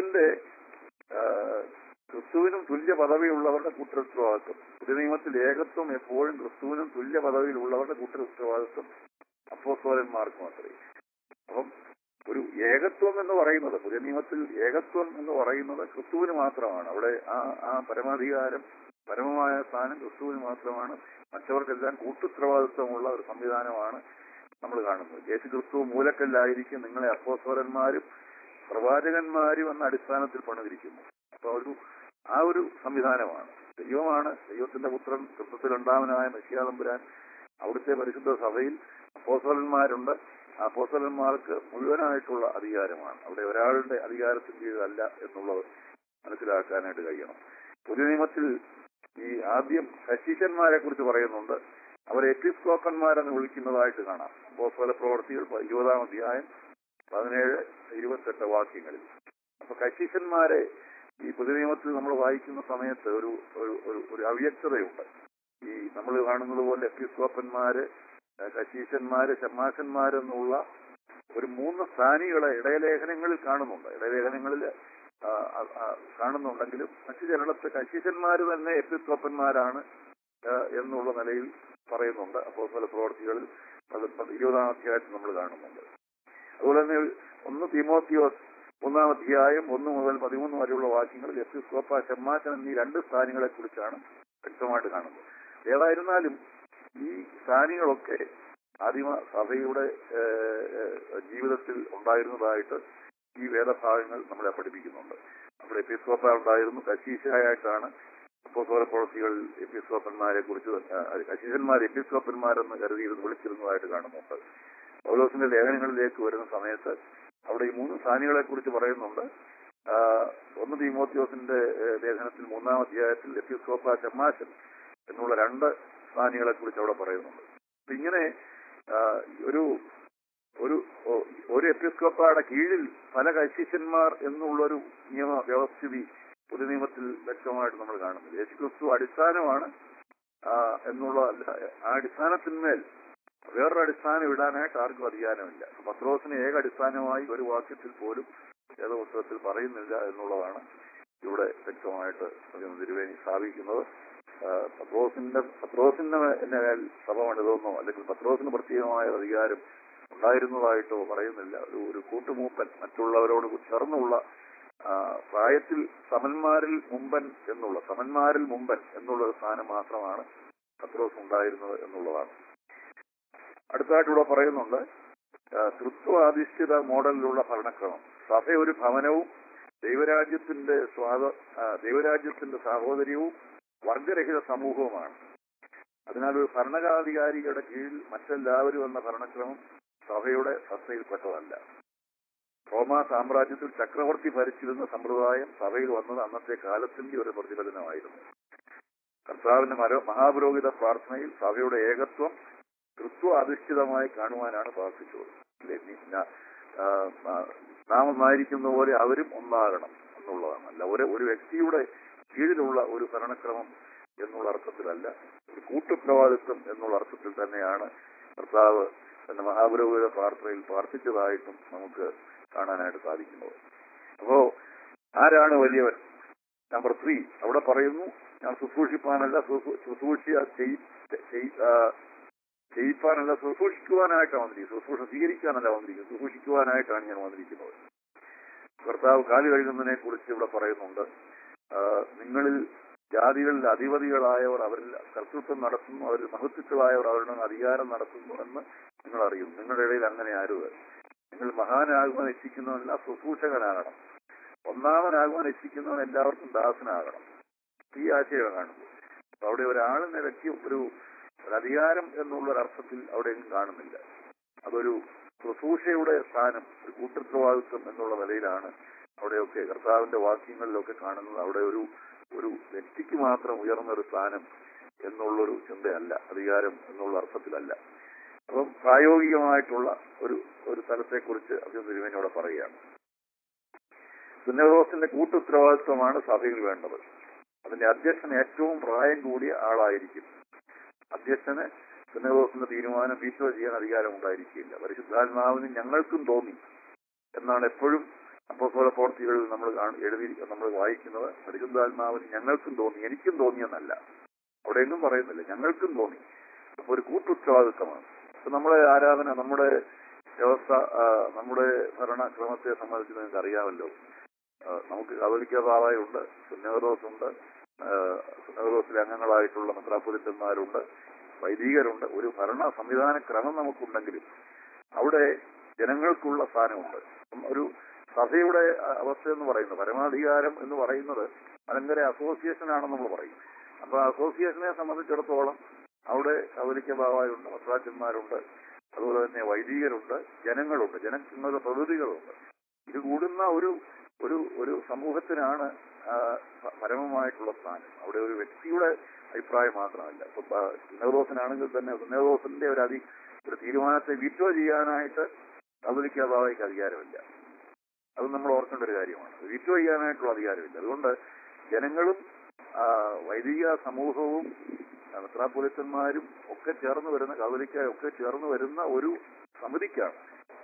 ക്രിസ്തുവിനും തുല്യ പദവിയുള്ളവരുടെ കൂട്ടുത്തരവാദിത്വം. പുതിയ നിയമത്തിൽ ഏകത്വം എപ്പോഴും ക്രിസ്തുവിനും തുല്യ പദവിയിലുള്ളവരുടെ കൂട്ടുത്തരവാദിത്വം അപ്പോസ്തലന്മാർക്ക് മാത്രമേ. അപ്പം ഒരു ഏകത്വം എന്ന് പറയുന്നത്, പുതിയ നിയമത്തിൽ ഏകത്വം എന്ന് പറയുന്നത് ക്രിസ്തുവിന് മാത്രമാണ്. അവിടെ ആ പരമാധികാരം, പരമമായ സ്ഥാനം ക്രിസ്തുവിന് മാത്രമാണ്. മറ്റവർക്കെല്ലാം കൂട്ടുത്തരവാദിത്വമുള്ള ഒരു സംവിധാനമാണ് നമ്മൾ കാണുന്നത്. യേശു ക്രിസ്തു മൂലക്കല്ലായിരിക്കും നിങ്ങളെ അപ്പോസ്തലന്മാരും പ്രവാചകന്മാരും എന്ന അടിസ്ഥാനത്തിൽ പണിതിരിക്കുന്നു. അപ്പൊ ആ ഒരു സംവിധാനമാണ്. ദൈവമാണ്, ദൈവത്തിന്റെ പുത്രൻ, ക്രിസ്തുവിൽ രണ്ടാമനായ മെശിഹാ തമ്പുരാൻ. അവിടുത്തെ പരിശുദ്ധ സഭയിൽ അപ്പോസ്തലന്മാരുണ്ട്. ആ അപ്പോസ്തലന്മാർക്ക് മുഴുവനായിട്ടുള്ള അധികാരമാണ്. അവിടെ ഒരാളുടെ അധികാരത്തിന് കീഴിലല്ല എന്നുള്ളത് മനസ്സിലാക്കാനായിട്ട് കഴിയണം. പുതിയ നിയമത്തിൽ ഈ ആദ്യം ശിഷ്യന്മാരെ കുറിച്ച് പറയുന്നുണ്ട്. അവരെ എപ്പിസ്കോപ്പന്മാരെന്ന് വിളിക്കുന്നതായിട്ട് കാണാം. അപ്പോസ്തല പ്രവൃത്തികൾ 20-ാം അധ്യായം 17-28 വാക്യങ്ങളിൽ. അപ്പൊ കശീശന്മാരെ ഈ പുതിയ നിയമത്തിൽ നമ്മൾ വായിക്കുന്ന സമയത്ത് ഒരു അവ്യക്തതയുണ്ട്. ഈ നമ്മൾ കാണുന്നത് പോലെ എപ്പിസ്കോപ്പന്മാര്, കശീശന്മാര്, ഷമ്മാശന്മാരെന്നുള്ള ഒരു 3 സ്ഥാനികളെ ഇടയലേഖനങ്ങളിൽ കാണുന്നുണ്ട്. ഇടയലേഖനങ്ങളിൽ കാണുന്നുണ്ടെങ്കിലും മറ്റു ചിലയിടത്ത് കശീശന്മാര് തന്നെ എപ്പിസ്കോപ്പന്മാരാണ് എന്നുള്ള നിലയിൽ പറയുന്നുണ്ട്. അപ്പോസ്തല പ്രവൃത്തികളിൽ 20-ാം അധ്യായത്തിൽ നമ്മൾ കാണുന്നുണ്ട്. അതുപോലെ തന്നെ 1 തീമോത്തിയോസ് 3-ാം അധ്യായം 1 മുതൽ 13 വരെയുള്ള വാക്യങ്ങളിൽ എപ്പിസ്കോപ്പ, ഷമ്മാശൻ എന്നീ 2 സ്ഥാനികളെ കുറിച്ചാണ് വ്യക്തമായിട്ട് കാണുന്നത്. ഏതായിരുന്നാലും ഈ സ്ഥാനികളൊക്കെ ആദിമ സഭയുടെ ജീവിതത്തിൽ ഉണ്ടായിരുന്നതായിട്ട് ഈ വേദഭാഗങ്ങൾ നമ്മളെ പഠിപ്പിക്കുന്നുണ്ട്. നമ്മുടെ എപ്പിസ്കോപ്പ ഉണ്ടായിരുന്നു. കശീശയായിട്ടാണ് അപ്പോസ്തല പ്രവൃത്തികളിൽ എപ്പിസ്കോപ്പന്മാരെ കുറിച്ച് കശീശന്മാർ എപ്പിസ്കോപ്പന്മാരെന്ന് വിളിച്ചിരുന്നതായിട്ട് കാണുന്നുണ്ട്. പൗലോസിന്റെ ലേഖനങ്ങളിലേക്ക് വരുന്ന സമയത്ത് അവിടെ ഈ 3 സ്ഥാനികളെ കുറിച്ച് പറയുന്നുണ്ട്. 1 തീമോത്തിയോസിന്റെ ലേഖനത്തിൽ 3-ാം അധ്യായത്തിൽ എപ്പിസ്കോപ്പ, ഷമ്മാശൻ എന്നുള്ള 2 സ്ഥാനികളെ കുറിച്ച് അവിടെ പറയുന്നുണ്ട്. അപ്പൊ ഇങ്ങനെ ഒരു എപ്പിസ്കോപ്പയുടെ കീഴിൽ പല കശീശന്മാർ എന്നുള്ളൊരു നിയമ വ്യവസ്ഥിതി പുതിയ നിയമത്തിൽ വ്യക്തമായിട്ട് നമ്മൾ കാണുന്നത്. യേശുക്രിസ്തു അടിസ്ഥാനമാണ് എന്നുള്ളതല്ല, ആ അടിസ്ഥാനത്തിന്മേൽ വേറൊരു അടിസ്ഥാനം ഇടാനായിട്ട് ആർക്കും അധികാരമില്ല. പത്രോസിന് ഏക അടിസ്ഥാനമായി ഒരു വാക്യത്തിൽ പോലും വേദപുസ്തകത്തിൽ പറയുന്നില്ല എന്നുള്ളതാണ് ഇവിടെ വ്യക്തമായിട്ട് തിരുവേനി സ്ഥാപിക്കുന്നത്. പത്രോസിന്റെ മേൽ സഭ പണിതെന്നോ അല്ലെങ്കിൽ പത്രോസിന് പ്രത്യേകമായ അധികാരം ഉണ്ടായിരുന്നതായിട്ടോ പറയുന്നില്ല. ഒരു കൂട്ടുമൂപ്പൻ, മറ്റുള്ളവരോട് ചേർന്നുള്ള പ്രായത്തിൽ സമന്മാരിൽ മുമ്പൻ എന്നുള്ള ഒരു സ്ഥാനം മാത്രമാണ് പത്രോസ് ഉണ്ടായിരുന്നത് എന്നുള്ളതാണ്. അടുത്തതായിട്ടിവിടെ പറയുന്നുണ്ട് തൃത്വാധിഷ്ഠിത മോഡലിലുള്ള ഭരണക്രമം. സഭ ഒരു ഭവനവും ദൈവരാജ്യത്തിന്റെ സാഹോദര്യവും വർഗരഹിത സമൂഹവുമാണ്. അതിനാൽ ഒരു ഭരണാധികാരിയുടെ കീഴിൽ മറ്റെല്ലാവരും എന്ന ഭരണക്രമം സഭയുടെ സത്തയിൽപ്പെട്ടതല്ല. റോമാ സാമ്രാജ്യത്തിൽ ചക്രവർത്തി ഭരിച്ചിരുന്ന സമ്പ്രദായം സഭയിൽ വന്നത് അന്നത്തെ കാലത്തിന്റെ ഒരു പ്രതിഫലനമായിരുന്നു. കർത്താവിന്റെ മഹാപുരോഹിത പ്രാർത്ഥനയിൽ സഭയുടെ ഏകത്വം ക്രിസ്തു അധിഷ്ഠിതമായി കാണുവാനാണ് പ്രാർത്ഥിച്ചത്. നാം ഒന്നായിരിക്കുന്ന പോലെ അവരും ഒന്നാകണം എന്നുള്ളതാണ്. അല്ല ഒരു വ്യക്തിയുടെ കീഴിലുള്ള ഒരു ഭരണക്രമം എന്നുള്ള അർത്ഥത്തിലല്ല, ഒരു കൂട്ടുത്തരവാദിത്വം എന്നുള്ള അർത്ഥത്തിൽ തന്നെയാണ് കർത്താവ് തന്റെ മഹാപുരോഹിത പ്രാർത്ഥനയിൽ പ്രാർത്ഥിച്ചതായിട്ടും നമുക്ക് കാണാനായിട്ട് സാധിക്കുന്നത്. അപ്പോ ആരാണ് വലിയവൻ? നമ്പർ 3 അവിടെ പറയുന്നു, ഞാൻ ശുശ്രൂഷിപ്പാനല്ല, ചെയ്യിപ്പാനല്ല, ശുശ്രൂഷിക്കുവാനായിട്ടാണ് വന്നിരിക്കുന്നത്. ശുശ്രൂഷ സ്വീകരിക്കാനല്ല വന്നിരിക്കുന്നത്, ശുശ്രൂഷിക്കുവാനായിട്ടാണ് ഞാൻ വന്നിരിക്കുന്നത്. കർത്താവ് കാല് കഴുകുന്നതിനെ കുറിച്ച് ഇവിടെ പറയുന്നുണ്ട്. നിങ്ങളിൽ ജാതികളിൽ അധിപതികളായവർ അവരിൽ കർത്തൃത്വം നടത്തുന്നു, അവരിൽ മഹത്വങ്ങളായവർ അവരുടെ അധികാരം നടത്തുന്നു എന്ന് നിങ്ങൾ അറിയുന്നു. നിങ്ങളുടെ ഇടയിൽ അങ്ങനെ ആരുത്. നിങ്ങൾ മഹാനാകുവാൻ ഇച്ഛിക്കുന്നവനല്ല ശുശ്രൂഷകനാകണം. ഒന്നാമനാകുവാൻ ഇച്ഛിക്കുന്നവൻ എല്ലാവർക്കും ദാസനാകണം. ഈ ആശയം കാണുന്നു. അപ്പൊ അവിടെ ഒരാളിനെ വ്യക്തി ഒരു അധികാരം എന്നുള്ളൊരർത്ഥത്തിൽ അവിടെയൊന്നും കാണുന്നില്ല. അതൊരു ശുശ്രൂഷയുടെ സ്ഥാനം, ഒരു കൂട്ടുത്തരവാദിത്വം എന്നുള്ള നിലയിലാണ് അവിടെയൊക്കെ കർത്താവിന്റെ വാക്യങ്ങളിലൊക്കെ കാണുന്നത്. അവിടെ ഒരു വ്യക്തിക്ക് മാത്രം ഉയർന്ന ഒരു സ്ഥാനം എന്നുള്ളൊരു ചിന്തയല്ല, അധികാരം എന്നുള്ള അർത്ഥത്തിലല്ല. അപ്പം പ്രായോഗികമായിട്ടുള്ള ഒരു സ്ഥലത്തെക്കുറിച്ച് അർജുൻ തിരുമേനിയോടെ പറയുകയാണ്. സുന്നതോസിന്റെ കൂട്ടുത്തരവാദിത്വമാണ് സഭയിൽ വേണ്ടത്. അതിന്റെ അധ്യക്ഷൻ ഏറ്റവും പ്രായം കൂടിയ ആളായിരിക്കും. അധ്യക്ഷന് സുന്നതോസിന്റെ തീരുമാനം വീറ്റോ ചെയ്യാൻ അധികാരം ഉണ്ടായിരിക്കില്ല. പരിശുദ്ധാത്മാവിന് ഞങ്ങൾക്കും തോന്നി എന്നാണ് എപ്പോഴും അപ്പോസ്തല പ്രവൃത്തികളിൽ നമ്മൾ വായിക്കുന്നത്. പരിശുദ്ധാത്മാവിന് ഞങ്ങൾക്കും തോന്നി, എനിക്കും തോന്നിയെന്നല്ല, അവിടെ എങ്ങും പറയുന്നില്ല, ഞങ്ങൾക്കും തോന്നി. അപ്പൊ ഒരു കൂട്ടുത്തരവാദിത്വമാണ്. ഇപ്പൊ നമ്മുടെ ആരാധന, നമ്മുടെ വ്യവസ്ഥ, നമ്മുടെ ഭരണക്രമത്തെ സംബന്ധിച്ച് നിങ്ങൾക്ക് അറിയാമല്ലോ. നമുക്ക് കത്തോലിക്ക ബാവായുണ്ട്, സുന്നതോസുണ്ട്, സുന്നതോസിലെ അംഗങ്ങളായിട്ടുള്ള മെത്രാപ്പൊലീത്തന്മാരുണ്ട്, വൈദികരുണ്ട്. ഒരു ഭരണ സംവിധാന ക്രമം നമുക്കുണ്ടെങ്കിലും അവിടെ ജനങ്ങൾക്കുള്ള സ്ഥാനമുണ്ട്. ഒരു സഭയുടെ അവസ്ഥ എന്ന് പറയുന്നത്, പരമാധികാരം എന്ന് പറയുന്നത് മലങ്കര അസോസിയേഷൻ ആണെന്ന് നമ്മൾ പറയും. അപ്പൊ അസോസിയേഷനെ സംബന്ധിച്ചിടത്തോളം അവിടെ കത്തോലിക്ക ബാവായുണ്ട്, മെത്രാച്ചന്മാരുണ്ട്, അതുപോലെ തന്നെ വൈദികരുണ്ട്, ജനങ്ങളുണ്ട്, ജനങ്ങളുടെ പ്രതിനിധികളുണ്ട്. ഇത് കൂടുന്ന ഒരു സമൂഹത്തിനാണ് പരമമായിട്ടുള്ള സ്ഥാനം. അവിടെ ഒരു വ്യക്തിയുടെ അഭിപ്രായം മാത്രമല്ല. ഇപ്പൊ സുന്നതോസിനാണെങ്കിൽ തന്നെ സുന്നതോസിന്റെ ഒരു തീരുമാനത്തെ വീറ്റോ ചെയ്യാനായിട്ട് കത്തോലിക്ക ബാവയ്ക്ക് അധികാരമില്ല. അത് നമ്മൾ ഓർക്കേണ്ട ഒരു കാര്യമാണ്. വീറ്റോ ചെയ്യാനായിട്ടുള്ള അധികാരമില്ല. അതുകൊണ്ട് ജനങ്ങളും വൈദിക സമൂഹവും മെത്രാപ്പൊലീത്തന്മാരും ഒക്കെ ചേർന്ന് വരുന്ന, കത്തോലിക്ക ഒക്കെ ചേർന്ന് വരുന്ന ഒരു സമിതിക്കാണ്,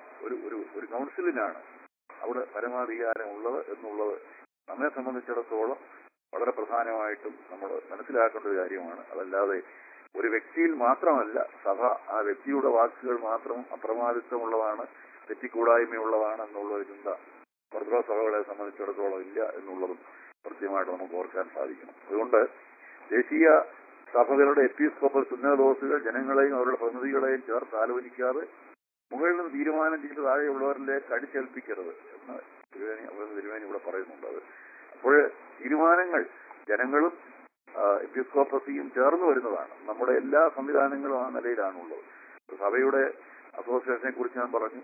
ഒരു കൗൺസിലിനാണ് അവിടെ പരമാധികാരം ഉള്ളത് എന്നുള്ളത് നമ്മെ സംബന്ധിച്ചിടത്തോളം വളരെ പ്രധാനമായിട്ടും നമ്മൾ മനസ്സിലാക്കേണ്ട ഒരു കാര്യമാണ്. അതല്ലാതെ ഒരു വ്യക്തിയിൽ മാത്രമല്ല സഭ. ആ വ്യക്തിയുടെ വാക്കുകൾ മാത്രം അപ്രമാദിത്വമുള്ളതാണ്, തെറ്റിക്കൂടായ്മയുള്ളതാണ് എന്നുള്ള ഒരു ചിന്ത ഓർത്തഡോക്സ് സഭകളെ സംബന്ധിച്ചിടത്തോളം ഇല്ല എന്നുള്ളതും കൃത്യമായിട്ട് നമുക്ക് ഓർക്കാൻ സാധിക്കണം. അതുകൊണ്ട് ദേശീയ സഭകളുടെ എപ്പിസ്കോപ്പൽ സുന്നതോസുകൾ ജനങ്ങളെയും അവരുടെ പ്രതിനിധികളെയും ചേർത്ത് ആലോചിക്കാതെ മുകളിൽ നിന്ന് തീരുമാനം ചെയ്ത് താഴെയുള്ളവരിലേക്ക് അടിച്ചേൽപ്പിക്കരുത് എന്ന് തിരുമേനി ഇവിടെ പറയുന്നുണ്ട്. അത് അപ്പോൾ തീരുമാനങ്ങൾ ജനങ്ങളും എപ്പിസ്കോപ്പസിയും ചേർന്ന് വരുന്നതാണ്. നമ്മുടെ എല്ലാ സംവിധാനങ്ങളും ആ നിലയിലാണുള്ളത്. സഭയുടെ അസോസിയേഷനെ കുറിച്ച് ഞാൻ പറഞ്ഞു.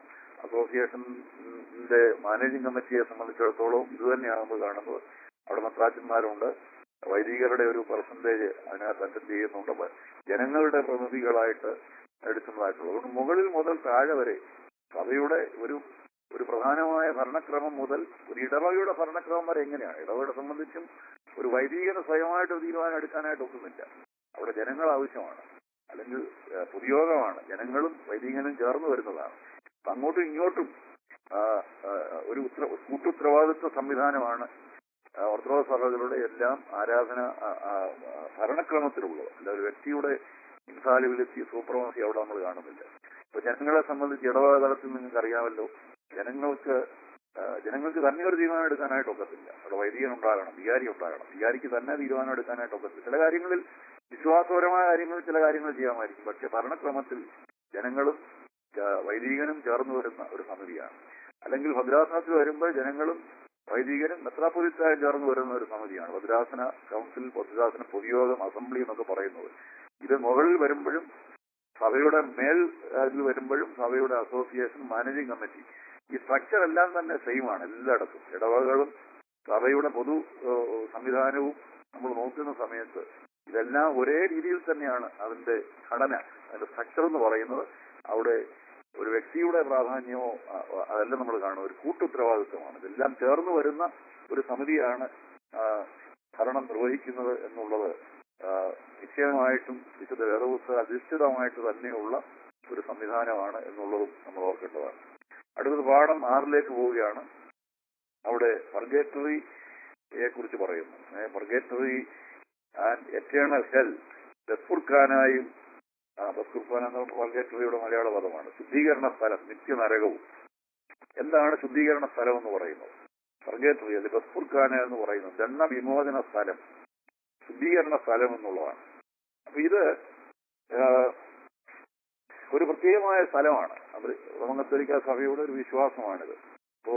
അസോസിയേഷന്റെ മാനേജിംഗ് കമ്മിറ്റിയെ സംബന്ധിച്ചിടത്തോളം ഇത് തന്നെയാണ് നമ്മൾ കാണുന്നത്. അവിടെ മെത്രാച്ചന്മാരുണ്ട്, വൈദികരുടെ ഒരു പെർസെന്റേജ് അതിനകത്ത് അറ്റൻഡ് ചെയ്യുന്നുണ്ട്, ജനങ്ങളുടെ പ്രതിനിധികളായിട്ട് എടുക്കുന്നതായിട്ടുള്ളത്. അതുകൊണ്ട് മുകളിൽ മുതൽ താഴെ വരെ സഭയുടെ ഒരു പ്രധാനമായ ഭരണക്രമം മുതൽ ഒരു ഇടവകയുടെ ഭരണക്രമം വരെ എങ്ങനെയാണ്. ഇടവകയെ സംബന്ധിച്ചും ഒരു വൈദികന് സ്വയമായിട്ട് തീരുമാനം എടുക്കാനായിട്ട് ഒക്കുന്നില്ല. അവിടെ ജനങ്ങൾ ആവശ്യമാണ്, അല്ലെങ്കിൽ പൊതുയോഗമാണ്. ജനങ്ങളും വൈദികനും ചേർന്ന് വരുന്നതാണ്. അങ്ങോട്ടും ഇങ്ങോട്ടും ഒരു കൂട്ടുത്തരവാദിത്വ സംവിധാനമാണ് ഓർത്തഡോക്സ് സഭകളുടെ എല്ലാം ആരാധന ഭരണക്രമത്തിലുള്ളത്. അല്ല ഒരു വ്യക്തിയുടെ ഇൻഫാലിബിലിറ്റി, സൂപ്രമസി അവിടെ നമ്മൾ കാണുന്നില്ല. ഇപ്പൊ ജനങ്ങളെ സംബന്ധിച്ച് ഇടവക തലത്തിൽ നിങ്ങൾക്ക് അറിയാമല്ലോ, ജനങ്ങൾക്ക് തന്നെ ഒരു തീരുമാനം എടുക്കാനായിട്ട് ഒക്കത്തില്ല. അവിടെ വൈദികൻ ഉണ്ടാകണം, വികാരി ഉണ്ടാകണം. വികാരിക്ക് തന്നെ തീരുമാനം എടുക്കാനായിട്ട് ഒക്കത്തില്ല. ചില കാര്യങ്ങളിൽ, വിശ്വാസപരമായ കാര്യങ്ങളിൽ ചില കാര്യങ്ങൾ ചെയ്യാമായിരിക്കും. പക്ഷെ ഭരണക്രമത്തിൽ ജനങ്ങളും വൈദികനും ചേർന്ന് വരുന്ന ഒരു സമിതിയാണ്. അല്ലെങ്കിൽ ഭദ്രാസനത്തിൽ വരുമ്പോൾ ജനങ്ങളും വൈദികനും മെത്രാപ്പൊലീത്തായും ചേർന്ന് വരുന്ന ഒരു സമിതിയാണ് ഭദ്രാസന കൗൺസിൽ, ഭദ്രാസന പൊതുയോഗം, അസംബ്ലി എന്നൊക്കെ പറയുന്നത്. ഇത് മുകളിൽ വരുമ്പോഴും സഭയുടെ മേൽ ഇതിൽ വരുമ്പോഴും സഭയുടെ അസോസിയേഷൻ, മാനേജിംഗ് കമ്മിറ്റി, ഈ സ്ട്രക്ചർ എല്ലാം തന്നെ സെയിം ആണ് എല്ലായിടത്തും. ഇടവകകളും സഭയുടെ പൊതു സംവിധാനവും നമ്മൾ നോക്കുന്ന സമയത്ത് ഇതെല്ലാം ഒരേ രീതിയിൽ തന്നെയാണ് അതിന്റെ ഘടന, അതിന്റെ സ്ട്രക്ചർ എന്ന് പറയുന്നത്. അവിടെ ഒരു വ്യക്തിയുടെ പ്രാധാന്യമോ അതെല്ലാം നമ്മൾ കാണും. ഒരു കൂട്ടുത്തരവാദിത്വമാണ്. ഇതെല്ലാം ചേർന്ന് വരുന്ന ഒരു സമിതിയാണ് ഭരണം നിർവഹിക്കുന്നത് എന്നുള്ളത് നിശ്ചയമായിട്ടും വിശുദ്ധ വേദപുസ്തക അധിഷ്ഠിതമായിട്ട് തന്നെയുള്ള ഒരു സംവിധാനമാണ് എന്നുള്ളതും നമ്മൾ ഓർക്കേണ്ടതാണ്. അടുത്തത് പാഠം 6 പോവുകയാണ്. അവിടെ പർഗേറ്ററിയെ കുറിച്ച് പറയുന്നു. പർഗേറ്ററി ആൻഡ് എറ്റേണൽ ഹെൽ, ബസ്ഫുർഖാനായും, ബസ്ഫുർഖാന എന്ന പർഗേറ്ററിയുടെ മലയാള പദമാണ്. ശുദ്ധീകരണ സ്ഥലം, നിത്യനരകവും. എന്താണ് ശുദ്ധീകരണ സ്ഥലം എന്ന് പറയുന്നത്? പർഗേറ്ററി, അത് ബസ്ഫുർഖാന എന്ന് പറയുന്നത് ദണ്ഡ വിമോചന സ്ഥലം, ശുദ്ധീകരണ സ്ഥലം എന്നുള്ളതാണ്. അപ്പൊ ഇത് ഒരു പ്രത്യേകമായ സ്ഥലമാണ്. അത് റോമൻ കത്തോലിക്ക സഭയുടെ ഒരു വിശ്വാസമാണിത്. അപ്പോ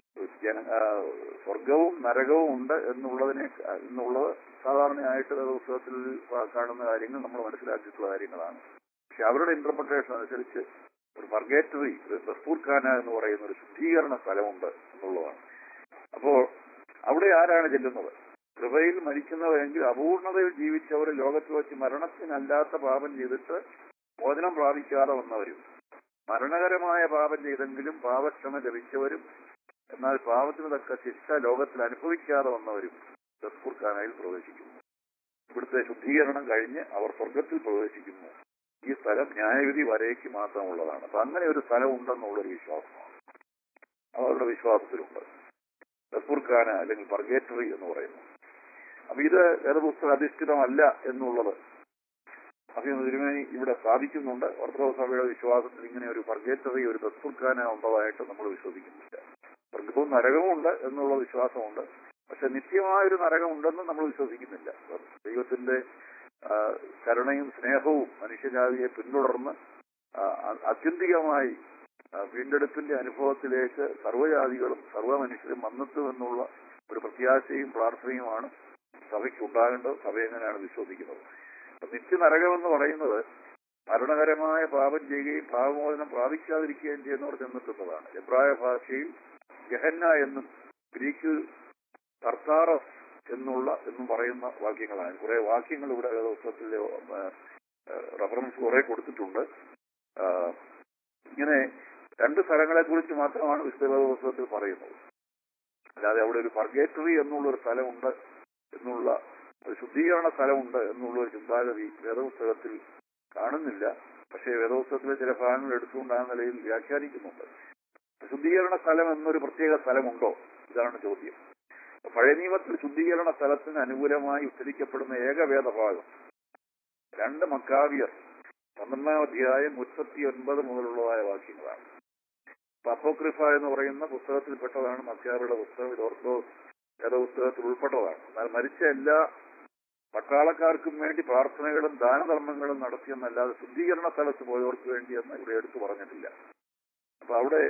സ്വർഗവും നരകവും ഉണ്ട് എന്നുള്ളത് സാധാരണയായിട്ട് പുസ്തകത്തിൽ കാണുന്ന കാര്യങ്ങൾ നമ്മൾ മനസ്സിലാക്കിയിട്ടുള്ള കാര്യങ്ങളാണ്. പക്ഷെ അവരുടെ ഇന്റർപ്രിട്ടേഷൻ അനുസരിച്ച് ഒരു പർഗേറ്ററി, ബസ്ഫുർഖാന എന്ന് പറയുന്ന ഒരു ശുദ്ധീകരണ സ്ഥലമുണ്ട് എന്നുള്ളതാണ്. അപ്പോ അവിടെ ആരാണ് ചെല്ലുന്നത്? കൃപയിൽ മരിക്കുന്നവരെങ്കിൽ അപൂർണതയിൽ ജീവിച്ചവർ, ലോകത്ത് വെച്ച് മരണത്തിനല്ലാത്ത പാപം ചെയ്തിട്ട് മോചനം പ്രാപിക്കാതെ വന്നവരും, മരണകരമായ പാപം ചെയ്തെങ്കിലും പാപക്ഷമ ലഭിച്ചവരും, എന്നാൽ പാപത്തിന് തക്ക ശിക്ഷ ലോകത്തിൽ അനുഭവിക്കാതെ വന്നവരും ബസ്ഫുർഖാനയിൽ പ്രവേശിക്കുന്നു. ഇവിടുത്തെ ശുദ്ധീകരണം കഴിഞ്ഞ് അവർ സ്വർഗത്തിൽ പ്രവേശിക്കുന്നു. ഈ സ്ഥലം ന്യായവിധി വരേക്ക് മാത്രമുള്ളതാണ്. അപ്പൊ അങ്ങനെ ഒരു സ്ഥലം ഉണ്ടെന്നുള്ളൊരു വിശ്വാസമാണ് അവരുടെ വിശ്വാസത്തിലുണ്ട്, ബസ്ഫുർഖാന അല്ലെങ്കിൽ പർഗേറ്ററി എന്ന് പറയുന്നത്. അപ്പൊ ഇത് വേദപുസ്തക അധിഷ്ഠിതമല്ല എന്നുള്ളത് തിരുമേനി ഇവിടെ സ്ഥാപിക്കുന്നുണ്ട്. ഓർത്തഡോക്സ് സഭയുടെ വിശ്വാസത്തിൽ ഇങ്ങനെ ഒരു പർഗേറ്ററി, ഒരു ബസ്ഫുർഖാന ഉള്ളതായിട്ട് നമ്മൾ വിശ്വസിക്കുന്നില്ല. സ്വർഗവും നരകവും ഉണ്ട് എന്നുള്ള വിശ്വാസമുണ്ട്, പക്ഷെ നിത്യമായൊരു നരകം ഉണ്ടെന്ന് നമ്മൾ വിശ്വസിക്കുന്നില്ല. ദൈവത്തിന്റെ കരുണയും സ്നേഹവും മനുഷ്യജാതിയെ പിന്തുടർന്ന് ആത്യന്തികമായി വീണ്ടെടുപ്പിന്റെ അനുഭവത്തിലേക്ക് സർവ്വജാതികളും സർവ്വ മനുഷ്യരും വന്നെത്തുമെന്നുള്ള ഒരു പ്രത്യാശയും പ്രാർത്ഥനയുമാണ് സഭയ്ക്ക് ഉണ്ടാകേണ്ടത്. സഭ എങ്ങനെയാണ് വിശ്വസിക്കുന്നത്? നിത്യനരകമെന്ന് പറയുന്നത് മരണകരമായ പാപം ചെയ്യുകയും പാപമോചനം പ്രാപിക്കാതിരിക്കുകയും ചെയ്യുന്നവർ ചെന്നെത്തുന്നതാണ്. എബ്രായ ഭാഷയിൽ ഗഹന്ന എന്നും ഗ്രീക്കിൽ തർത്താറസ് എന്നും പറയുന്ന വാക്യങ്ങളാണ്. കുറെ വാക്യങ്ങൾ ഇവിടെ വേദപുസ്തകത്തിൽ റഫറൻസ് കുറെ കൊടുത്തിട്ടുണ്ട്. ഇങ്ങനെ രണ്ട് സ്ഥലങ്ങളെ കുറിച്ച് മാത്രമാണ് വിശുദ്ധ വേദപുസ്തകത്തിൽ പറയുന്നത്. അല്ലാതെ അവിടെ ഒരു പർഗേറ്ററി എന്നുള്ളൊരു സ്ഥലമുണ്ട് എന്നുള്ള, ഒരു ശുദ്ധീകരണ സ്ഥലമുണ്ട് എന്നുള്ള ഒരു ചിന്താഗതി വേദപുസ്തകത്തിൽ കാണുന്നില്ല. പക്ഷേ വേദപുസ്തകത്തിലെ ചില ഭാഗങ്ങൾ എടുത്തുകൊണ്ട് ആ നിലയിൽ വ്യാഖ്യാനിക്കുന്നുണ്ട്. ശുദ്ധീകരണ സ്ഥലം എന്നൊരു പ്രത്യേക സ്ഥലമുണ്ടോ? ഇതാണ് ചോദ്യം. പഴയ നിയമത്തിൽ ശുദ്ധീകരണ സ്ഥലത്തിന് അനുകൂലമായി ഉദ്ധരിക്കപ്പെടുന്ന ഏക വേദഭാഗം 2 മക്കാബിയർ 12-ാം അധ്യായം 39 മുതലുള്ളതായ വാക്യങ്ങളാണ്. അപ്പോക്രിഫ എന്ന് പറയുന്ന പുസ്തകത്തിൽപ്പെട്ടതാണ് മക്കാബിയുടെ പുസ്തകം. ഇത് ഓർത്തഡോക്സ് വേദപുസ്തകത്തിൽ ഉൾപ്പെട്ടതാണ്. എന്നാൽ മരിച്ച എല്ലാ പട്ടാളക്കാർക്കും വേണ്ടി പ്രാർത്ഥനകളും ദാനധർമ്മങ്ങളും നടത്തിയെന്നല്ലാതെ ശുദ്ധീകരണ സ്ഥലത്ത് പോയവർക്ക് വേണ്ടിയെന്ന് ഇവിടെ എടുത്തു പറഞ്ഞിട്ടില്ല. അപ്പൊ അവിടെ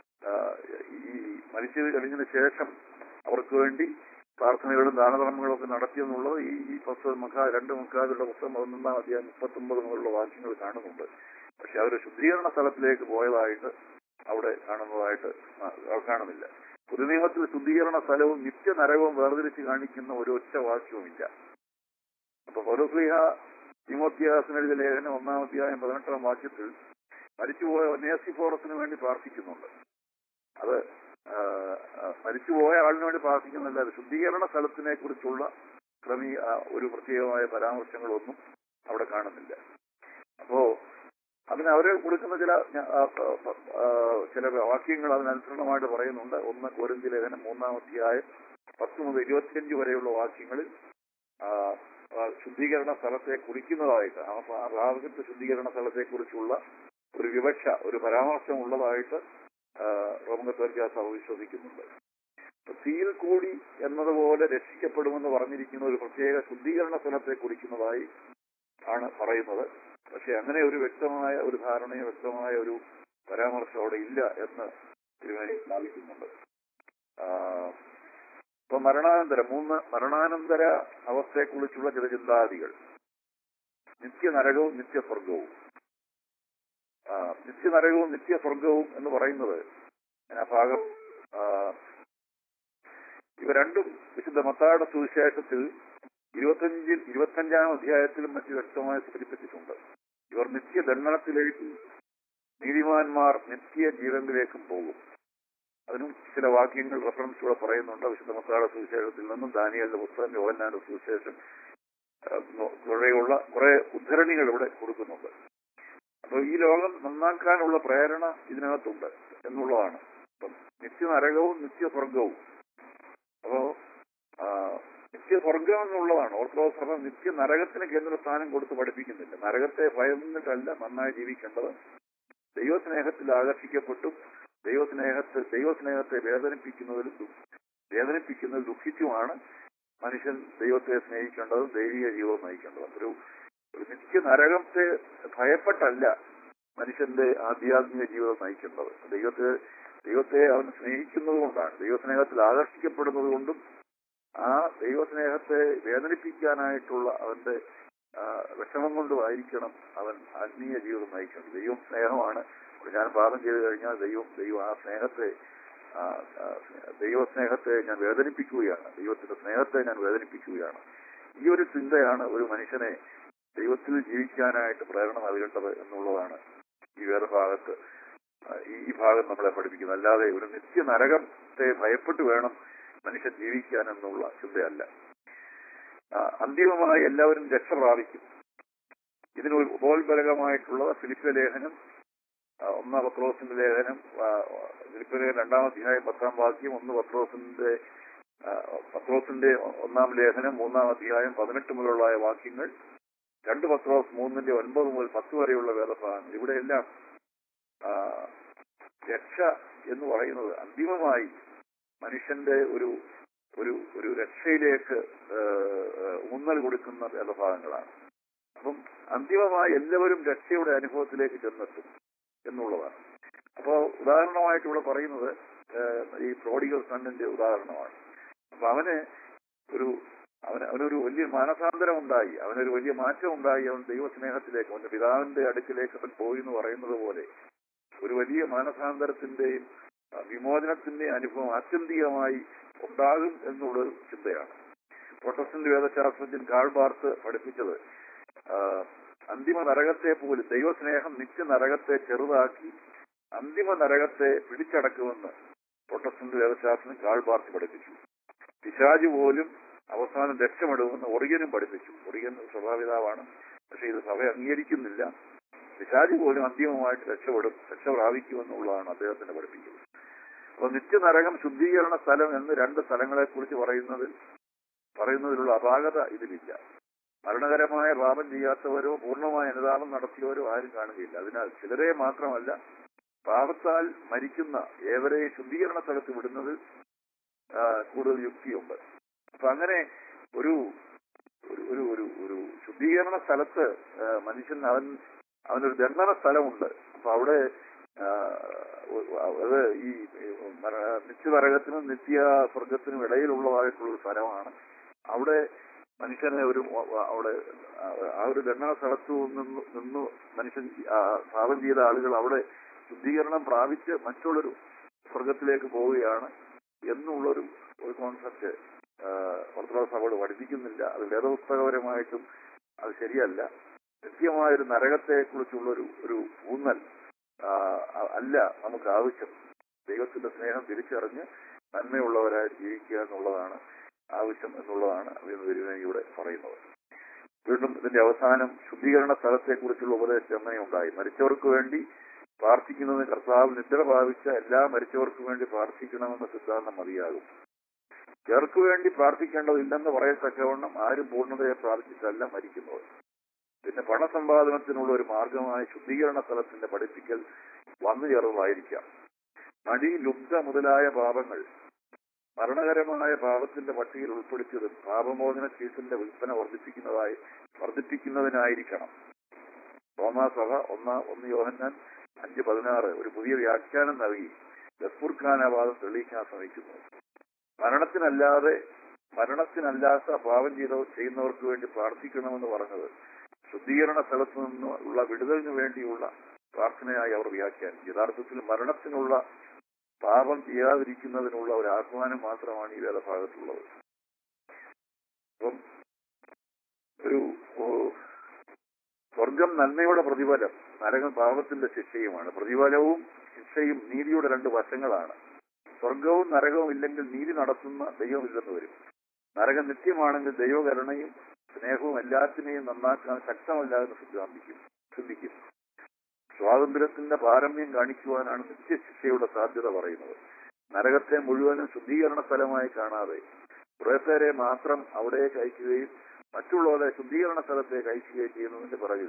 ഈ മരിച്ചു കഴിഞ്ഞതിന് ശേഷം അവർക്ക് വേണ്ടി പ്രാർത്ഥനകളും ദാനധർമ്മങ്ങളും ഒക്കെ നടത്തിയെന്നുള്ളത് ഈ പുസ്തകം 2 മക്കാബിയുടെ പുസ്തകം 11-ാം അധ്യായം 39 മുതലുള്ള വാക്യങ്ങൾ കാണുന്നുണ്ട്. പക്ഷെ അവർ ശുദ്ധീകരണ സ്ഥലത്തിലേക്ക് പോയതായിട്ട് അവിടെ കാണുന്നില്ല. പുതുനിയമത്തിൽ ശുദ്ധീകരണ സ്ഥലവും നിത്യനരകവും വേർതിരിച്ച് കാണിക്കുന്ന ഒരു ഒറ്റ വാക്യവുമില്ല. അപ്പൊ പൗലോസ്ലീഹ തിമോത്തിയോസിന് എഴുതിയ ലേഖനം 1-ാം അധ്യായം 18-ാം വാക്യത്തിൽ മരിച്ചുപോയ ഒനേസിഫോറസിന് വേണ്ടി പ്രാർത്ഥിക്കുന്നുണ്ട്. അത് മരിച്ചുപോയ ആളിന് വേണ്ടി പ്രാർത്ഥിക്കുന്നില്ല. അത് ശുദ്ധീകരണ സ്ഥലത്തിനെ കുറിച്ചുള്ള ഒരു പ്രത്യേകമായ പരാമർശങ്ങളൊന്നും അവിടെ കാണുന്നില്ല. അപ്പോ അതിന് അവരെ കൊടുക്കുന്ന ചില വാക്യങ്ങൾ അതിനനുസരണമായിട്ട് പറയുന്നുണ്ട്. 1 കൊരിന്ത്യർ ലേഖനം 3-ാം അധ്യായം 10 മുതൽ 25 വരെയുള്ള വാക്യങ്ങളിൽ ശുദ്ധീകരണ സ്ഥലത്തെ കുറിക്കുന്നതായിട്ട്, ആ ഭാഗത്തെ ശുദ്ധീകരണ സ്ഥലത്തെ കുറിച്ചുള്ള ഒരു വിവക്ഷ, ഒരു പരാമർശം ഉള്ളതായിട്ട് റോമൻ കത്തോലിക്ക സഭ വിശ്വസിക്കുന്നുണ്ട്. തീയിൽ കൂടി എന്നതുപോലെ രക്ഷിക്കപ്പെടുമെന്ന് പറഞ്ഞിരിക്കുന്ന ഒരു പ്രത്യേക ശുദ്ധീകരണ സ്ഥലത്തെ കുറിക്കുന്നതായി ആണ് പറയുന്നത്. പക്ഷെ അങ്ങനെ ഒരു വ്യക്തമായ ഒരു ധാരണയോ വ്യക്തമായ ഒരു പരാമർശം അവിടെ ഇല്ല എന്ന് തിരുമേനി സ്ഥാപിക്കുന്നുണ്ട്. ഇപ്പൊ മരണാനന്തര അവസ്ഥയെക്കുറിച്ചുള്ള ചില ചിന്താഗതികൾ. നിത്യനരകവും നിത്യസ്വർഗവും. നിത്യനരകവും നിത്യസ്വർഗവും എന്ന് പറയുന്നത് ആ ഭാഗം ഇവ രണ്ടും വിശുദ്ധ മത്തായിയുടെ സുവിശേഷത്തിൽ 25-ാം അധ്യായത്തിലും മറ്റ് വ്യക്തമായി സൂചിപ്പിച്ചിട്ടുണ്ട്. ഇവർ നിത്യദണ്ഡനത്തിലേക്കും നീതിമാന്മാർ നിത്യ ജീവനിലേക്കും പോകും. അതിനും ചില വാക്യങ്ങൾ റെഫറൻസ് ഇവിടെ പറയുന്നുണ്ട്. വിശുദ്ധ മത്തായിയുടെ സുവിശേഷത്തിൽ നിന്നും ദാനിയേലിന്റെ പുസ്തകം, യോഹന്നാന്റെ സുവിശേഷം, കുറെ ഉദ്ധരണികൾ ഇവിടെ കൊടുക്കുന്നുണ്ട്. അപ്പൊ ഈ ലോകം നന്നാക്കാനുള്ള പ്രേരണ ഇതിനകത്തുണ്ട് എന്നുള്ളതാണ്. അപ്പം നിത്യനരകവും നിത്യസ്വർഗവും. അപ്പോ നിത്യസ്വർഗം എന്നുള്ളതാണ്. ഓർത്തഡോക്സ് സഭ നിത്യനരകത്തിന് കേന്ദ്രസ്ഥാനം കൊടുത്ത് പഠിപ്പിക്കുന്നില്ല. നരകത്തെ ഭയന്നിട്ടല്ല നന്നായി ജീവിക്കേണ്ടത്. ദൈവസ്നേഹത്തിൽ ആകർഷിക്കപ്പെട്ടും ദൈവസ്നേഹത്തെ വേദനിപ്പിക്കുന്നതിലും വേദനിപ്പിക്കുന്നത് ദുഃഖിച്ചുമാണ് മനുഷ്യൻ ദൈവത്തെ സ്നേഹിക്കേണ്ടതും ദൈവിക ജീവിതം നയിക്കേണ്ടതും. ഒരു നിത്യ നരകത്തെ ഭയപ്പെട്ടല്ല മനുഷ്യന്റെ ആധ്യാത്മിക ജീവിതം നയിക്കേണ്ടത്. ദൈവത്തെ അവൻ സ്നേഹിക്കുന്നത് കൊണ്ടാണ്, ദൈവസ്നേഹത്തിൽ ആകർഷിക്കപ്പെടുന്നത് കൊണ്ടും ആ ദൈവസ്നേഹത്തെ വേദനിപ്പിക്കാനായിട്ടുള്ള അവന്റെ വിഷമം കൊണ്ടുമായിരിക്കണം അവൻ ആത്മീയ ജീവിതം നയിക്കേണ്ടത്. ദൈവം സ്നേഹമാണ്. ഞാൻ പാപം ചെയ്തു കഴിഞ്ഞാൽ ദൈവം ആ സ്നേഹത്തെ ദൈവസ്നേഹത്തെ ഞാൻ വേദനിപ്പിക്കുകയാണ്, ദൈവത്തിന്റെ സ്നേഹത്തെ ഞാൻ വേദനിപ്പിക്കുകയാണ്. ഈ ഒരു ചിന്തയാണ് ഒരു മനുഷ്യനെ ദൈവത്തിൽ ജീവിക്കാനായിട്ട് പ്രേരണ നൽകേണ്ടത് എന്നുള്ളതാണ് ഈ വേദഭാഗത്ത് ഈ ഭാഗം നമ്മളെ പഠിപ്പിക്കുന്നത്. അല്ലാതെ ഒരു നിത്യ നരകത്തെ ഭയപ്പെട്ട് വേണം മനുഷ്യൻ ജീവിക്കാൻ എന്നുള്ള ചിന്തയല്ല. അന്തിമമായി എല്ലാവരും രക്ഷ പ്രാപിക്കും. ഇതിന് ഉപോത്ബലകമായിട്ടുള്ളത് ഫിലിപ്പിയ ലേഖനം 1 പത്രോസിന്റെ ലേഖനം, ഫിലിപ്പിയ ലേഖനം 2-ാം അധ്യായം 10-ാം വാക്യം, 1 പത്രോസിന്റെ 1-ാം ലേഖനം 3-ാം അധ്യായം 18 മുതലുള്ള വാക്യങ്ങൾ, 2 പത്രോസ് 3-ന്റെ 9 മുതൽ 10 വരെയുള്ള വേദഭാഗങ്ങൾ. ഇവിടെയെല്ലാം രക്ഷ എന്ന് പറയുന്നത് അന്തിമമായി മനുഷ്യന്റെ ഒരു രക്ഷയിലേക്ക് ഊന്നൽ കൊടുക്കുന്ന വേദഭാഗങ്ങളാണ്. അപ്പം അന്തിമമായി എല്ലാവരും രക്ഷയുടെ അനുഭവത്തിലേക്ക് ചെന്നെത്തും എന്നുള്ളതാണ്. അപ്പോൾ ഉദാഹരണമായിട്ട് ഇവിടെ പറയുന്നത് ഈ പ്രോഡിഗൽ സണ്ണിന്റെ ഉദാഹരണമാണ്. അപ്പൊ അവനൊരു വലിയ മാനസാന്തരം ഉണ്ടായി, അവനൊരു വലിയ മാറ്റം ഉണ്ടായി. അവൻ ദൈവസ്നേഹത്തിലേക്ക്, അവന്റെ പിതാവിന്റെ അടുക്കിലേക്ക് അവൻ പോയി എന്ന് പറയുന്നത് പോലെ ഒരു വലിയ മാനസാന്തരത്തിന്റെയും വിമോചനത്തിന്റെയും അനുഭവം ആത്യന്തികമായി ഉണ്ടാകും എന്നുള്ളൊരു ചിന്തയാണ്. പ്രൊട്ടസ്റ്റന്റ് വേദശാസ്ത്രജ്ഞൻ കാൾ ബാർത്ത് പഠിപ്പിച്ചത് അന്തിമ നരകത്തെ പോലും ദൈവസ്നേഹം നിത്യ നരകത്തെ ചെറുതാക്കി അന്തിമ നരകത്തെ പിടിച്ചടക്കുമെന്ന് പ്രൊട്ടസ്റ്റന്റ് വേദശാസ്ത്രജ്ഞൻ കാൾ ബാർത്ത് പഠിപ്പിച്ചു. പിശാച് പോലും അവസാനം രക്ഷപ്പെടുമെന്ന് ഒറിഗനും പഠിപ്പിച്ചു. ഒറിഗൻ സഭാപിതാവാണ്, പക്ഷെ ഇത് സഭ അംഗീകരിക്കുന്നില്ല. പിശാച് പോലും അന്തിമമായിട്ട് രക്ഷ പ്രാപിക്കുമെന്നുള്ളതാണ് അദ്ദേഹത്തിന്റെ പഠിപ്പിക്കുന്നത്. അപ്പൊ നിത്യനരകം ശുദ്ധീകരണ സ്ഥലം എന്ന് 2 സ്ഥലങ്ങളെ കുറിച്ച് പറയുന്നതിലുള്ള അപാകത ഇതിലില്ല. മരണകരമായ പാപം ചെയ്യാത്തവരോ പൂർണ്ണമായ അനുതാപം നടത്തിയവരോ ആരും കാണുകയില്ല. അതിനാൽ ചിലരെ മാത്രമല്ല, പാപത്താൽ മരിക്കുന്ന ഏവരെയും ശുദ്ധീകരണ സ്ഥലത്ത് വിടുന്നത് കൂടുതൽ യുക്തിയുണ്ട്. അപ്പൊ അങ്ങനെ ഒരു ശുദ്ധീകരണ സ്ഥലത്ത് മനുഷ്യൻ അവനൊരു ദണ്ഡന സ്ഥലമുണ്ട്. അപ്പൊ അവിടെ അത് ഈ നിത്യനരകത്തിനും നിത്യ സ്വർഗത്തിനും ഇടയിലുള്ളതായിട്ടുള്ളൊരു സ്ഥലമാണ്. അവിടെ മനുഷ്യനെ അവിടെ ആ ഒരു ദണ്ഡന സ്ഥലത്തു നിന്ന് മനുഷ്യൻ പാപം ചെയ്ത ആളുകൾ അവിടെ ശുദ്ധീകരണം പ്രാപിച്ച് മറ്റുള്ളൊരു സ്വർഗത്തിലേക്ക് പോവുകയാണ് എന്നുള്ളൊരു കോൺസെപ്റ്റ് ഓർത്തഡോക്സ് സഭയോട് പഠിപ്പിക്കുന്നില്ല. അത് വേദപുസ്തകപരമായിട്ടും അത് ശരിയല്ല. കൃത്യമായൊരു നരകത്തെ കുറിച്ചുള്ളൊരു ഊന്നൽ അല്ല നമുക്ക് ആവശ്യം. ദൈവത്തിന്റെ സ്നേഹം തിരിച്ചറിഞ്ഞ് നന്മയുള്ളവരായി ജീവിക്കുക എന്നുള്ളതാണ് ആവശ്യം എന്നുള്ളതാണ് ഇവിടെ പറയുന്നത്. വീണ്ടും ഇതിന്റെ അവസാനം ശുദ്ധീകരണ സ്ഥലത്തെക്കുറിച്ചുള്ള ഉപദേശം ഉണ്ടായി. മരിച്ചവർക്ക് വേണ്ടി പ്രാർത്ഥിക്കുന്നതിന് കർത്താവ് നിദ്ര ഭാവിച്ച എല്ലാ മരിച്ചവർക്കും വേണ്ടി പ്രാർത്ഥിക്കണമെന്ന സിദ്ധാന്തം മതിയാകും. ചിലർക്ക് വേണ്ടി പ്രാർത്ഥിക്കേണ്ടതില്ലെന്ന് പറയത്തക്കവണ്ണം ആരും പൂർണ്ണതയെ പ്രാർത്ഥിച്ചല്ല മരിക്കുന്നത്. പിന്നെ പണസമ്പാദനത്തിനുള്ള ഒരു മാർഗമായി ശുദ്ധീകരണ സ്ഥലത്തിന്റെ പഠിപ്പിക്കൽ വന്നു ചേർന്നതായിരിക്കാം. മടി, ലുബ്ധ മുതലായ പാപങ്ങൾ മരണകരമായ പാപത്തിന്റെ പട്ടികയിൽ ഉൾപ്പെടുത്തിയതും പാപമോചന ചീട്ടിന്റെ വിൽപ്പന വർദ്ധിപ്പിക്കുന്നതിനായിരിക്കണം. റോമാസഭ 1 യോഹന്നാൻ 5:16 ഒരു പുതിയ വ്യാഖ്യാനം നൽകി ഗസ്പുർഖാനവാദം തെളിയിക്കാൻ ശ്രമിക്കുന്നു. മരണത്തിനല്ലാത്ത പാപം ചെയ്യുന്നവർക്ക് വേണ്ടി പ്രാർത്ഥിക്കണമെന്ന് പറഞ്ഞത് ശുദ്ധീകരണ സ്ഥലത്തു നിന്നുള്ള വിടുതലിന് വേണ്ടിയുള്ള പ്രാർത്ഥനയായി അവർ വ്യാഖ്യാനിച്ചു. യഥാർത്ഥത്തിൽ മരണത്തിനുള്ള പാപം ചെയ്യാതിരിക്കുന്നതിനുള്ള ഒരു ആഹ്വാനം മാത്രമാണ് ഈ വേദഭാഗത്തുള്ളത്. അപ്പം സ്വർഗം നന്മയുടെ പ്രതിഫലം, നരകം പാപത്തിന്റെ ശിക്ഷയുമാണ്. പ്രതിഫലവും ശിക്ഷയും നീതിയുടെ 2 വശങ്ങളാണ്. സ്വർഗവും നരകവും ഇല്ലെങ്കിൽ നീതി നടത്തുന്ന ദൈവമില്ലെന്ന് വരും. നരകം നിത്യമാണെങ്കിൽ ദൈവകരുണയും സ്നേഹവും എല്ലാത്തിനെയും നന്നാക്കാൻ ശക്തമല്ലാതെ ചിന്തിക്കും. സ്വാതന്ത്ര്യത്തിന്റെ പാരമ്യം കാണിക്കുവാനാണ് നിത്യശിക്ഷയുടെ സാധ്യത പറയുന്നത്. നരകത്തെ മുഴുവനും ശുദ്ധീകരണ സ്ഥലമായി കാണാതെ കുറേപ്പേരെ മാത്രം അവിടെ അയക്കുകയും മറ്റുള്ളവരെ ശുദ്ധീകരണ സ്ഥലത്തേക്ക് അയക്കുകയും ചെയ്യുന്നതിന്റെ പിറകിൽ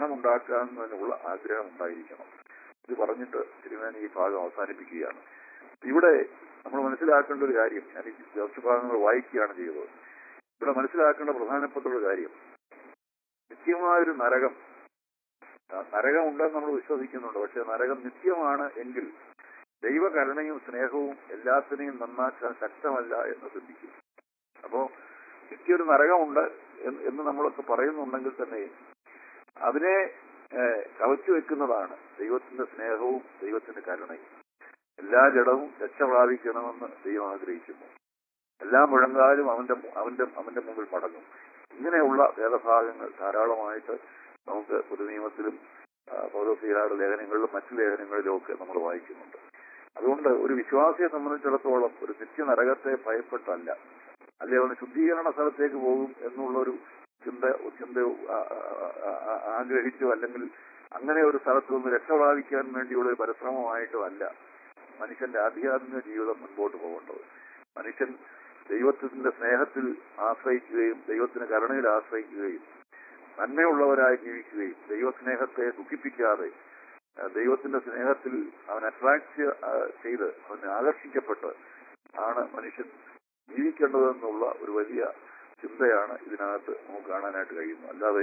പണമുണ്ടാക്കാവുന്നതിനുള്ള ആഗ്രഹം ഉണ്ടായിരിക്കണം. ഇത് പറഞ്ഞിട്ട് തിരുമേനി ഈ ഭാഗം അവസാനിപ്പിക്കുകയാണ്. ഇവിടെ നമ്മൾ മനസ്സിലാക്കേണ്ട ഒരു കാര്യം, ഞാൻ ഈ കുറച്ച് ഭാഗങ്ങൾ വായിക്കുകയാണ് ചെയ്തത്. ഇവിടെ മനസ്സിലാക്കേണ്ട പ്രധാനപ്പെട്ട ഒരു കാര്യം, നിത്യമായൊരു നരകം ഉണ്ടെന്ന് നമ്മൾ വിശ്വസിക്കുന്നുണ്ട്. പക്ഷെ നരകം നിത്യമാണ് എങ്കിൽ ദൈവകരുണയും സ്നേഹവും എല്ലാത്തിനെയും നന്നാക്കാൻ ശക്തമല്ല എന്ന് ചിന്തിക്കും. അപ്പോ നിത്യൊരു നരകമുണ്ട് എന്ന് നമ്മളൊക്കെ പറയുന്നുണ്ടെങ്കിൽ തന്നെ അതിനെ കവച്ചു വെക്കുന്നതാണ് ദൈവത്തിന്റെ സ്നേഹവും ദൈവത്തിന്റെ കരുണയും. എല്ലാ ജഡവും രക്ഷ പ്രാപിക്കണമെന്ന് ദൈവം ആഗ്രഹിക്കുന്നു. എല്ലാ മുഴങ്കാലും അവന്റെ മുമ്പിൽ മടങ്ങും. ഇങ്ങനെയുള്ള വേദഭാഗങ്ങൾ ധാരാളമായിട്ട് നമുക്ക് പൊതുനിയമത്തിലും പൗലോസ്ലീഹയുടെ ലേഖനങ്ങളിലും മറ്റു ലേഖനങ്ങളിലും ഒക്കെ നമ്മൾ വായിക്കുന്നുണ്ട്. അതുകൊണ്ട് ഒരു വിശ്വാസിയെ സംബന്ധിച്ചിടത്തോളം ഒരു നിത്യ നരകത്തെ ഭയപ്പെട്ടല്ല, അല്ലെങ്കിൽ അവന് ശുദ്ധീകരണ സ്ഥലത്തേക്ക് പോകും എന്നുള്ളൊരു ചിന്ത ആഗ്രഹിച്ചോ അല്ലെങ്കിൽ അങ്ങനെ ഒരു സ്ഥലത്ത് നിന്ന് രക്ഷ പ്രാപിക്കാൻ വേണ്ടിയുള്ള ഒരു പരിശ്രമമായിട്ടും അല്ല മനുഷ്യന്റെ ആധ്യാത്മിക ജീവിതം മുൻപോട്ട് പോകേണ്ടത്. മനുഷ്യൻ ദൈവത്തിന്റെ സ്നേഹത്തിൽ ആശ്രയിക്കുകയും ദൈവത്തിന്റെ കരുണയിൽ ആശ്രയിക്കുകയും നന്മയുള്ളവരായി ജീവിക്കുകയും ദൈവസ്നേഹത്തെ ദുഃഖിപ്പിക്കാതെ ദൈവത്തിന്റെ സ്നേഹത്തിൽ അവൻ അട്രാക്ട് ചെയ്ത് അവനെ ആകർഷിക്കപ്പെട്ട് ആണ് മനുഷ്യൻ ജീവിക്കേണ്ടതെന്നുള്ള ഒരു വലിയ ചിന്തയാണ് ഇതിനകത്ത് നമുക്ക് കാണാനായിട്ട് കഴിയുന്നത്. അല്ലാതെ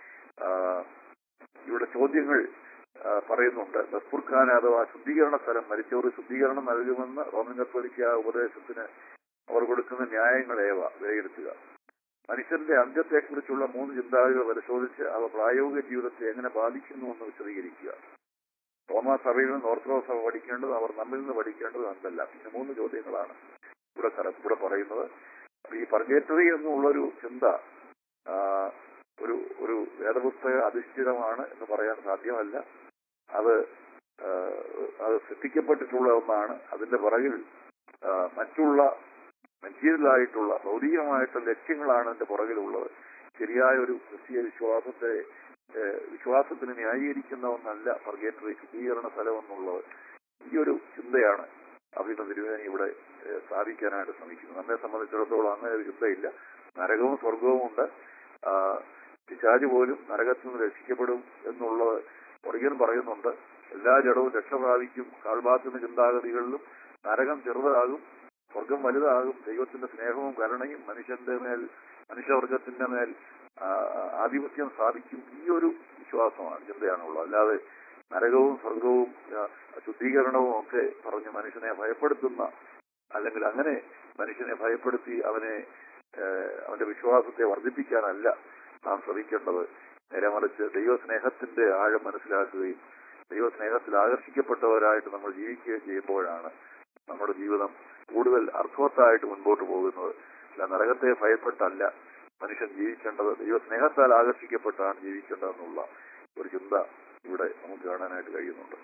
ഇവിടെ ചോദ്യങ്ങൾ പറയുന്നുണ്ട്. ബസ്ഫുർഖാന അഥവാ ശുദ്ധീകരണ സ്ഥലം, മരിച്ചവർ ശുദ്ധീകരണം നൽകുമെന്ന് റോമൻ കത്തോലിക്ക ഉപദേശത്തിന് അവർ കൊടുക്കുന്ന ന്യായങ്ങളേവ വിലയിരുത്തുക. മനുഷ്യന്റെ അന്ത്യത്തെക്കുറിച്ചുള്ള 3 ചിന്താഗതികൾ പരിശോധിച്ച് അവ പ്രായോഗിക ജീവിതത്തെ എങ്ങനെ ബാധിക്കുന്നുവെന്ന് വിശദീകരിക്കുക. റോമാ സഭയിൽ നിന്ന് ഓർത്തഡോക്സ് സഭ പഠിക്കേണ്ടത് അവർ നമ്മിൽ നിന്ന് പഠിക്കേണ്ടത് എന്തല്ല. പിന്നെ 3 ചോദ്യങ്ങളാണ് ഇവിടെ പറയുന്നത്. ഈ പർഗേറ്ററി എന്നുള്ളൊരു ചിന്ത ഒരു വേദപുസ്തക അധിഷ്ഠിതമാണ് എന്ന് പറയാൻ സാധ്യമല്ല. അത് സൃഷ്ടിക്കപ്പെട്ടിട്ടുള്ള ഒന്നാണ്. അതിന്റെ പുറകിൽ മറ്റുള്ള മെറ്റീരിയലായിട്ടുള്ള ഭൗതികമായിട്ടുള്ള ലക്ഷ്യങ്ങളാണ് അതിന്റെ പുറകിലുള്ളത്. ശരിയായ ഒരു ക്രിസ്തീയ വിശ്വാസത്തിന് ന്യായീകരിക്കുന്ന ഒന്നല്ല പർഗേറ്ററി, ശുദ്ധീകരണ സ്ഥലം എന്നുള്ളത്. ഈ ഒരു ചിന്തയാണ് അഭിനന്ദ തിരുമേനി ഇവിടെ സ്ഥാപിക്കാനായിട്ട് ശ്രമിക്കുന്നത്. നമ്മെ സംബന്ധിച്ചിടത്തോളം അങ്ങനെ ഒരു ചിന്തയില്ല. നരകവും സ്വർഗവും ഉണ്ട്. പിശാച് പോലും നരകത്തിൽ നിന്ന് രക്ഷിക്കപ്പെടും എന്നുള്ളത് പുറകിൽ പറയുന്നുണ്ട്. എല്ലാ ജഡവും രക്ഷ പ്രാപിക്കും. കാൽഭാഗത്തിന്റെ ചിന്താഗതികളിലും നരകം ചെറുതാകും, സ്വർഗം വലുതാകും. ദൈവത്തിന്റെ സ്നേഹവും കരുണയും മനുഷ്യവർഗത്തിന്റെ മേൽ ആധിപത്യം സ്ഥാപിക്കും. ഈ ഒരു വിശ്വാസമാണ്, ചിന്തയാണുള്ളത്. അല്ലാതെ നരകവും സ്വർഗവും ശുദ്ധീകരണവും ഒക്കെ പറഞ്ഞ് മനുഷ്യനെ ഭയപ്പെടുത്തുന്ന, അല്ലെങ്കിൽ അങ്ങനെ മനുഷ്യനെ ഭയപ്പെടുത്തി അവന്റെ വിശ്വാസത്തെ വർദ്ധിപ്പിക്കാനല്ല നാം ശ്രമിക്കേണ്ടത്. നേരെ മറിച്ച് ദൈവസ്നേഹത്തിന്റെ ആഴം മനസ്സിലാക്കുകയും ദൈവസ്നേഹത്തിൽ ആകർഷിക്കപ്പെട്ടവരായിട്ട് നമ്മൾ ജീവിക്കുകയും ചെയ്യുമ്പോഴാണ് നമ്മുടെ ജീവിതം കൂടുതൽ അർത്ഥവത്തായിട്ട് മുൻപോട്ട് പോകുന്നത്. അല്ല നരകത്തെ ഭയപ്പെട്ടല്ല മനുഷ്യൻ ജീവിക്കേണ്ടത്, ദൈവസ്നേഹത്താൽ ആകർഷിക്കപ്പെട്ടാണ് ജീവിക്കേണ്ടതെന്നുള്ള ഒരു ചിന്ത ഇവിടെ നമുക്ക് കാണാനായിട്ട് കഴിയുന്നുണ്ട്.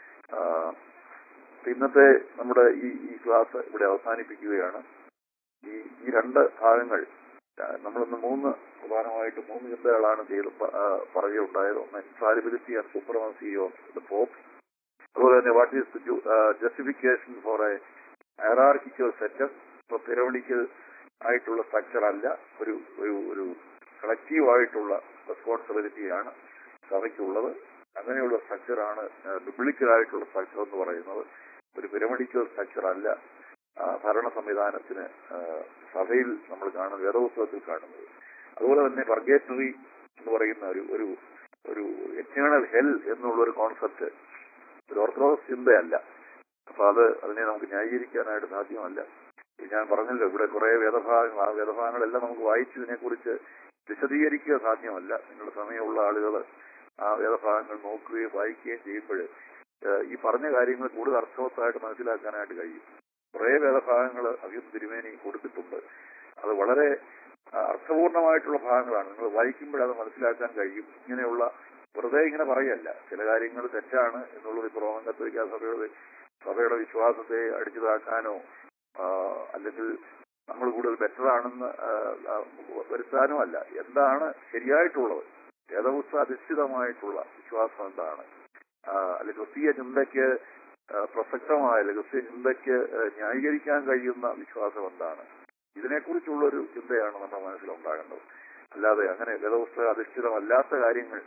ഇന്നത്തെ നമ്മുടെ ഈ ക്ലാസ് ഇവിടെ അവസാനിപ്പിക്കുകയാണ്. ഈ 2 ഭാഗങ്ങൾ നമ്മളിന്ന് പ്രധാനമായിട്ട് 3 ചിന്തകളാണ് പറയുകയുണ്ടായത്. ഒന്ന് infallibility and supremacy of the pope. അതുപോലെ തന്നെ what is justification for a hierarchical setup. ഇപ്പൊ പിരമിഡിക്കൽ ആയിട്ടുള്ള സ്ട്രക്ചർ അല്ല, ഒരു കളക്റ്റീവ് ആയിട്ടുള്ള റെസ്പോൺസിബിലിറ്റിയാണ് സഭയ്ക്കുള്ളത്. അങ്ങനെയുള്ള സ്ട്രക്ചറാണ് ബിബ്ലിക്കലായിട്ടുള്ള സ്ട്രക്ചർ എന്ന് പറയുന്നത്. ഒരു പിരമിഡിക്കൽ സ്ട്രക്ചർ അല്ല ഭരണ സംവിധാനത്തിന് സഭയിൽ നമ്മൾ കാണുന്നത്, വേദപുസ്തകത്തിൽ കാണുന്നത്. അതുപോലെ തന്നെ പർഗേറ്ററി എന്ന് പറയുന്ന ഒരു എറ്റേണൽ ഹെൽ എന്നുള്ള ഒരു കോൺസെപ്റ്റ് ഒരു ഓർത്തഡോക്സ് ചിന്തയല്ല. അപ്പൊ അതിനെ നമുക്ക് ന്യായീകരിക്കാനായിട്ട് സാധ്യമല്ല. ഞാൻ പറഞ്ഞല്ലോ, ഇവിടെ കുറെ വേദഭാഗങ്ങൾ, ആ വേദഭാഗങ്ങളെല്ലാം നമുക്ക് വായിച്ചതിനെക്കുറിച്ച് വിശദീകരിക്കുക സാധ്യമല്ല. നിങ്ങളുടെ സമയമുള്ള ആളുകൾ ആ വേദഭാഗങ്ങൾ നോക്കുകയും വായിക്കുകയും ചെയ്യുമ്പോൾ ഈ പറഞ്ഞ കാര്യങ്ങൾ കൂടുതൽ അർത്ഥവത്തായിട്ട് മനസ്സിലാക്കാനായിട്ട് കഴിയും. കുറെ വേദഭാഗങ്ങൾ അഭിനന്ദ തിരുമേനി കൊടുത്തിട്ടുണ്ട്. അത് വളരെ അർത്ഥപൂർണമായിട്ടുള്ള ഭാഗങ്ങളാണ്. നിങ്ങൾ വായിക്കുമ്പോൾ അത് മനസ്സിലാക്കാൻ കഴിയും. ഇങ്ങനെയുള്ള വെറുതെ ഇങ്ങനെ പറയല്ല. ചില കാര്യങ്ങൾ തെറ്റാണ് എന്നുള്ളത് ഇപ്പോൾ റോമൻ കത്തോലിക്ക സഭയുടെ വിശ്വാസത്തെ അടിച്ചു താക്കാനോ അല്ലെങ്കിൽ നമ്മൾ കൂടുതൽ ബെറ്ററാണെന്ന് വരുത്താനോ അല്ല. എന്താണ് ശരിയായിട്ടുള്ളത്, വേദപുസ്തക അധിഷ്ഠിതമായിട്ടുള്ള വിശ്വാസം എന്താണ്, അല്ലെങ്കിൽ ക്രിസ്തീയ ചിന്തയ്ക്ക് പ്രസക്തമായ, അല്ലെങ്കിൽ ക്രിസ്തീയ ചിന്തയ്ക്ക് ന്യായീകരിക്കാൻ കഴിയുന്ന വിശ്വാസം എന്താണ്, ഇതിനെക്കുറിച്ചുള്ളൊരു ചിന്തയാണ് നമ്മുടെ മനസ്സിലുണ്ടാകേണ്ടത്. അല്ലാതെ അങ്ങനെ വേദപുസ്തക അധിഷ്ഠിതമല്ലാത്ത കാര്യങ്ങൾ,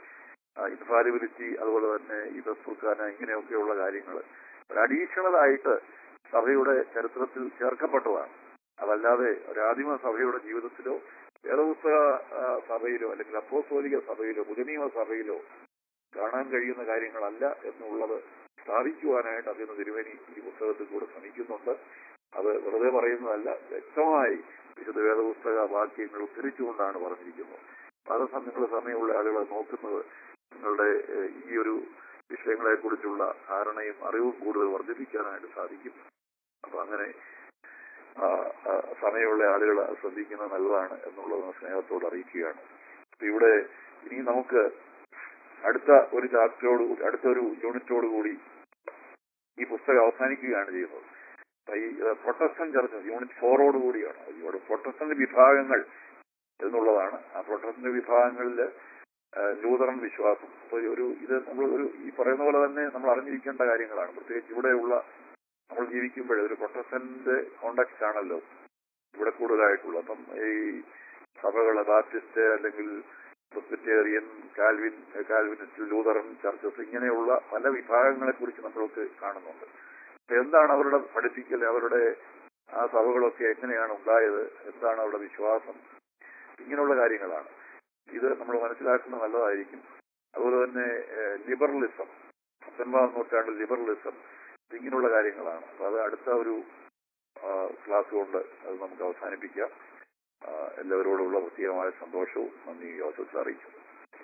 ഇൻഫാലിബിലിറ്റി, അതുപോലെ തന്നെ ഈ ബസ്ഫുർഖാന, ഇങ്ങനെയൊക്കെയുള്ള കാര്യങ്ങൾ ഒരു അഡീഷണൽ ആയിട്ട് സഭയുടെ ചരിത്രത്തിൽ ചേർക്കപ്പെട്ടതാണ്. അതല്ലാതെ ഒരാദിമ സഭയുടെ ജീവിതത്തിലോ വേദപുസ്തക സഭയിലോ അല്ലെങ്കിൽ അപ്പോസ്തോലിക സഭയിലോ പുതുനിയമ സഭയിലോ കാണാൻ കഴിയുന്ന കാര്യങ്ങളല്ല എന്നുള്ളത് സ്ഥാപിക്കുവാനായിട്ട് അതിന് തിരുമേനി ഈ പുസ്തകത്തിൽ കൂടെ ശ്രമിക്കുന്നുണ്ട്. അത് വെറുതെ പറയുന്നതല്ല, വ്യക്തമായി വിശുദ്ധ വേദപുസ്തക വാക്യങ്ങൾ ഉദ്ധരിച്ചുകൊണ്ടാണ് പറഞ്ഞിരിക്കുന്നത്. നിങ്ങൾ സമയമുള്ള ആളുകളെ നോക്കുന്നത് നിങ്ങളുടെ ഈ ഒരു വിഷയങ്ങളെ കുറിച്ചുള്ള ധാരണയും അറിവും കൂടുതൽ വർദ്ധിപ്പിക്കാനായിട്ട് സാധിക്കും. അപ്പൊ അങ്ങനെ സമയമുള്ള ആളുകൾ ശ്രദ്ധിക്കുന്നത് നല്ലതാണ് എന്നുള്ളത് സ്നേഹത്തോട് അറിയിക്കുകയാണ്. ഇവിടെ ഇനി നമുക്ക് അടുത്ത ഒരു ചാപ്റ്ററോട് അടുത്തൊരു യൂണിറ്റോട് കൂടി ഈ പുസ്തകം അവസാനിക്കുകയാണ് ചെയ്യുന്നത്. ഈ പ്രൊട്ടസ്റ്റന്റ് ചർച്ച യൂണിറ്റ് 4 കൂടിയാണ്. ഇവിടെ പ്രൊട്ടസ്റ്റന്റ് വിഭാഗങ്ങൾ എന്നുള്ളതാണ്. ആ പ്രൊട്ടസ്റ്റന്റ് വിഭാഗങ്ങളിൽ ലൂതറൻ വിശ്വാസം ഇത് നമ്മൾ ഈ പറയുന്ന പോലെ തന്നെ നമ്മൾ അറിഞ്ഞിരിക്കേണ്ട കാര്യങ്ങളാണ്. പ്രത്യേകിച്ച് ഇവിടെയുള്ള നമ്മൾ ജീവിക്കുമ്പോൾ ഒരു പ്രൊട്ടസ്റ്റന്റ് കോണ്ടാക്ട് ആണല്ലോ ഇവിടെ കൂടുതലായിട്ടുള്ളത്. അപ്പം ഈ സഭകള് ബാപ്റ്റിസ്റ്റ് അല്ലെങ്കിൽ പ്രെസ്ബിറ്റേറിയൻ, കാൽവിനിസ്റ്റ്, ലൂതറൻ ചർച്ചസ് ഇങ്ങനെയുള്ള പല വിഭാഗങ്ങളെ കുറിച്ച് നമ്മൾക്ക് കാണുന്നുണ്ട്. എന്താണ് അവരുടെ പഠിപ്പിക്കൽ, അവരുടെ ആ സഭകളൊക്കെ എങ്ങനെയാണ് ഉണ്ടായത്, എന്താണ് അവരുടെ വിശ്വാസം, ഇങ്ങനെയുള്ള കാര്യങ്ങളാണ്. ഇത് നമ്മൾ മനസ്സിലാക്കുന്നത് നല്ലതായിരിക്കും. അതുപോലെ തന്നെ ലിബറലിസം, 19ാം നൂറ്റാണ്ടിൽ ലിബറലിസം, ഇങ്ങനെയുള്ള കാര്യങ്ങളാണ്. അപ്പൊ അത് അടുത്ത ഒരു ക്ലാസ് കൊണ്ട് അത് നമുക്ക് അവസാനിപ്പിക്കാം. എല്ലാവരോടുള്ള പ്രത്യേകമായ സന്തോഷവും നന്ദി അവസരത്തിൽ അറിയിക്കുന്നു.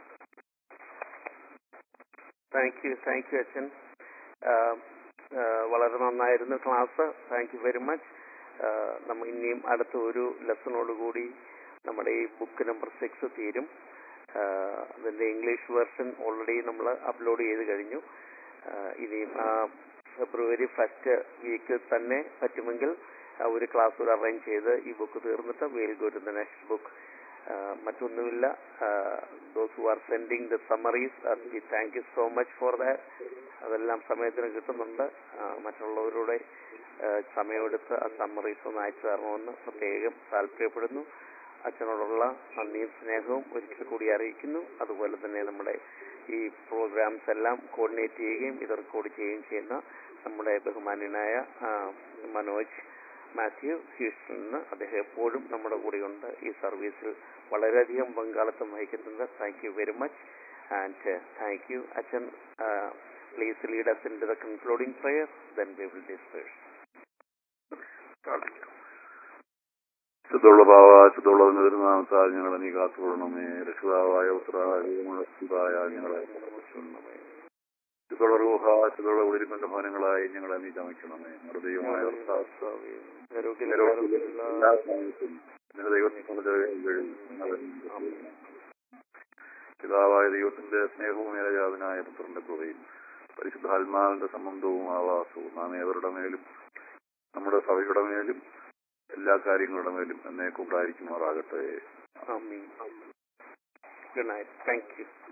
താങ്ക് യു അച്ഛൻ. വളരെ നന്നായിരുന്നു class. Thank you very much. നമ്മൾ ഇനിയും അടുത്ത ഒരു ലെസണോടുകൂടി നമ്മുടെ ഈ ബുക്ക് നമ്പർ 6 തീരും. അതിന്റെ ഇംഗ്ലീഷ് വെർഷൻ ഓൾറെഡി നമ്മൾ അപ്ലോഡ് ചെയ്ത് കഴിഞ്ഞു. ഇനിയും ഫെബ്രുവരി 1st വീക്കിൽ തന്നെ പറ്റുമെങ്കിൽ ഒരു ക്ലാസ് കൂടെ അറേഞ്ച് ചെയ്ത് ഈ ബുക്ക് തീർന്നിട്ട് we'll go to the next book. മറ്റൊന്നുമില്ല. those who are sending the summaries, we thank you so much for that. അതെല്ലാം സമയത്തിന് കിട്ടുന്നുണ്ട്. മറ്റുള്ളവരുടെ സമയമെടുത്ത് ആ സമ്മറീസ് ഒന്ന് അയച്ചു തരണമെന്ന് പ്രത്യേകം താല്പര്യപ്പെടുന്നു. അച്ഛനോടുള്ള നന്ദിയും സ്നേഹവും ഒരിക്കൽ കൂടി അറിയിക്കുന്നു. അതുപോലെ തന്നെ നമ്മുടെ ഈ പ്രോഗ്രാംസ് എല്ലാം കോർഡിനേറ്റ് ചെയ്യുകയും ഇത് റെക്കോർഡ് ചെയ്യുകയും ചെയ്യുന്ന നമ്മുടെ ബഹുമാന്യനായ മനോജ് മാത്യു ഹ്യൂസ്റ്റണിന്, അദ്ദേഹം എപ്പോഴും നമ്മുടെ കൂടെയുണ്ട്. ഈ സർവീസിൽ വളരെയധികം പങ്കാളിത്തം വഹിക്കുന്നുണ്ട്. Thank you very much and thank you അച്ഛൻ. Please lead us into the concluding prayer, then we will disperse. ശുദ്ധമുള്ള ഭാവ ശുദ്ധമുള്ളതിന് തിരുനാമത്താൽ ഞങ്ങളെ നീ കാത്തുകൊള്ളണമേ. രക്ഷിതാവായ ഉത്തരായ ഞങ്ങളെ ശുദ്ധമുള്ള റൂഹ ശുദ്ധമുള്ള ഒളിരിപ്പന്റെ ഭവനങ്ങളായി ഞങ്ങളെ നീ ചമയ്ക്കണമേ. ഹൃദയമായ പിതാവായ ദൈവത്തിന്റെ സ്നേഹവും ഏകജാതനായ പുത്രന്റെ കൃപയും പരിശുദ്ധാത്മാവിന്റെ സംബന്ധവും ആവാസവും നാം ഏവരുടെ മേലും നമ്മുടെ സഭയുടെ മേലും എല്ലാ കാര്യങ്ങളുടെ മേലും എന്നേക്കും ഉണ്ടായിരിക്കുമാറാകട്ടെ. Good night. Thank you.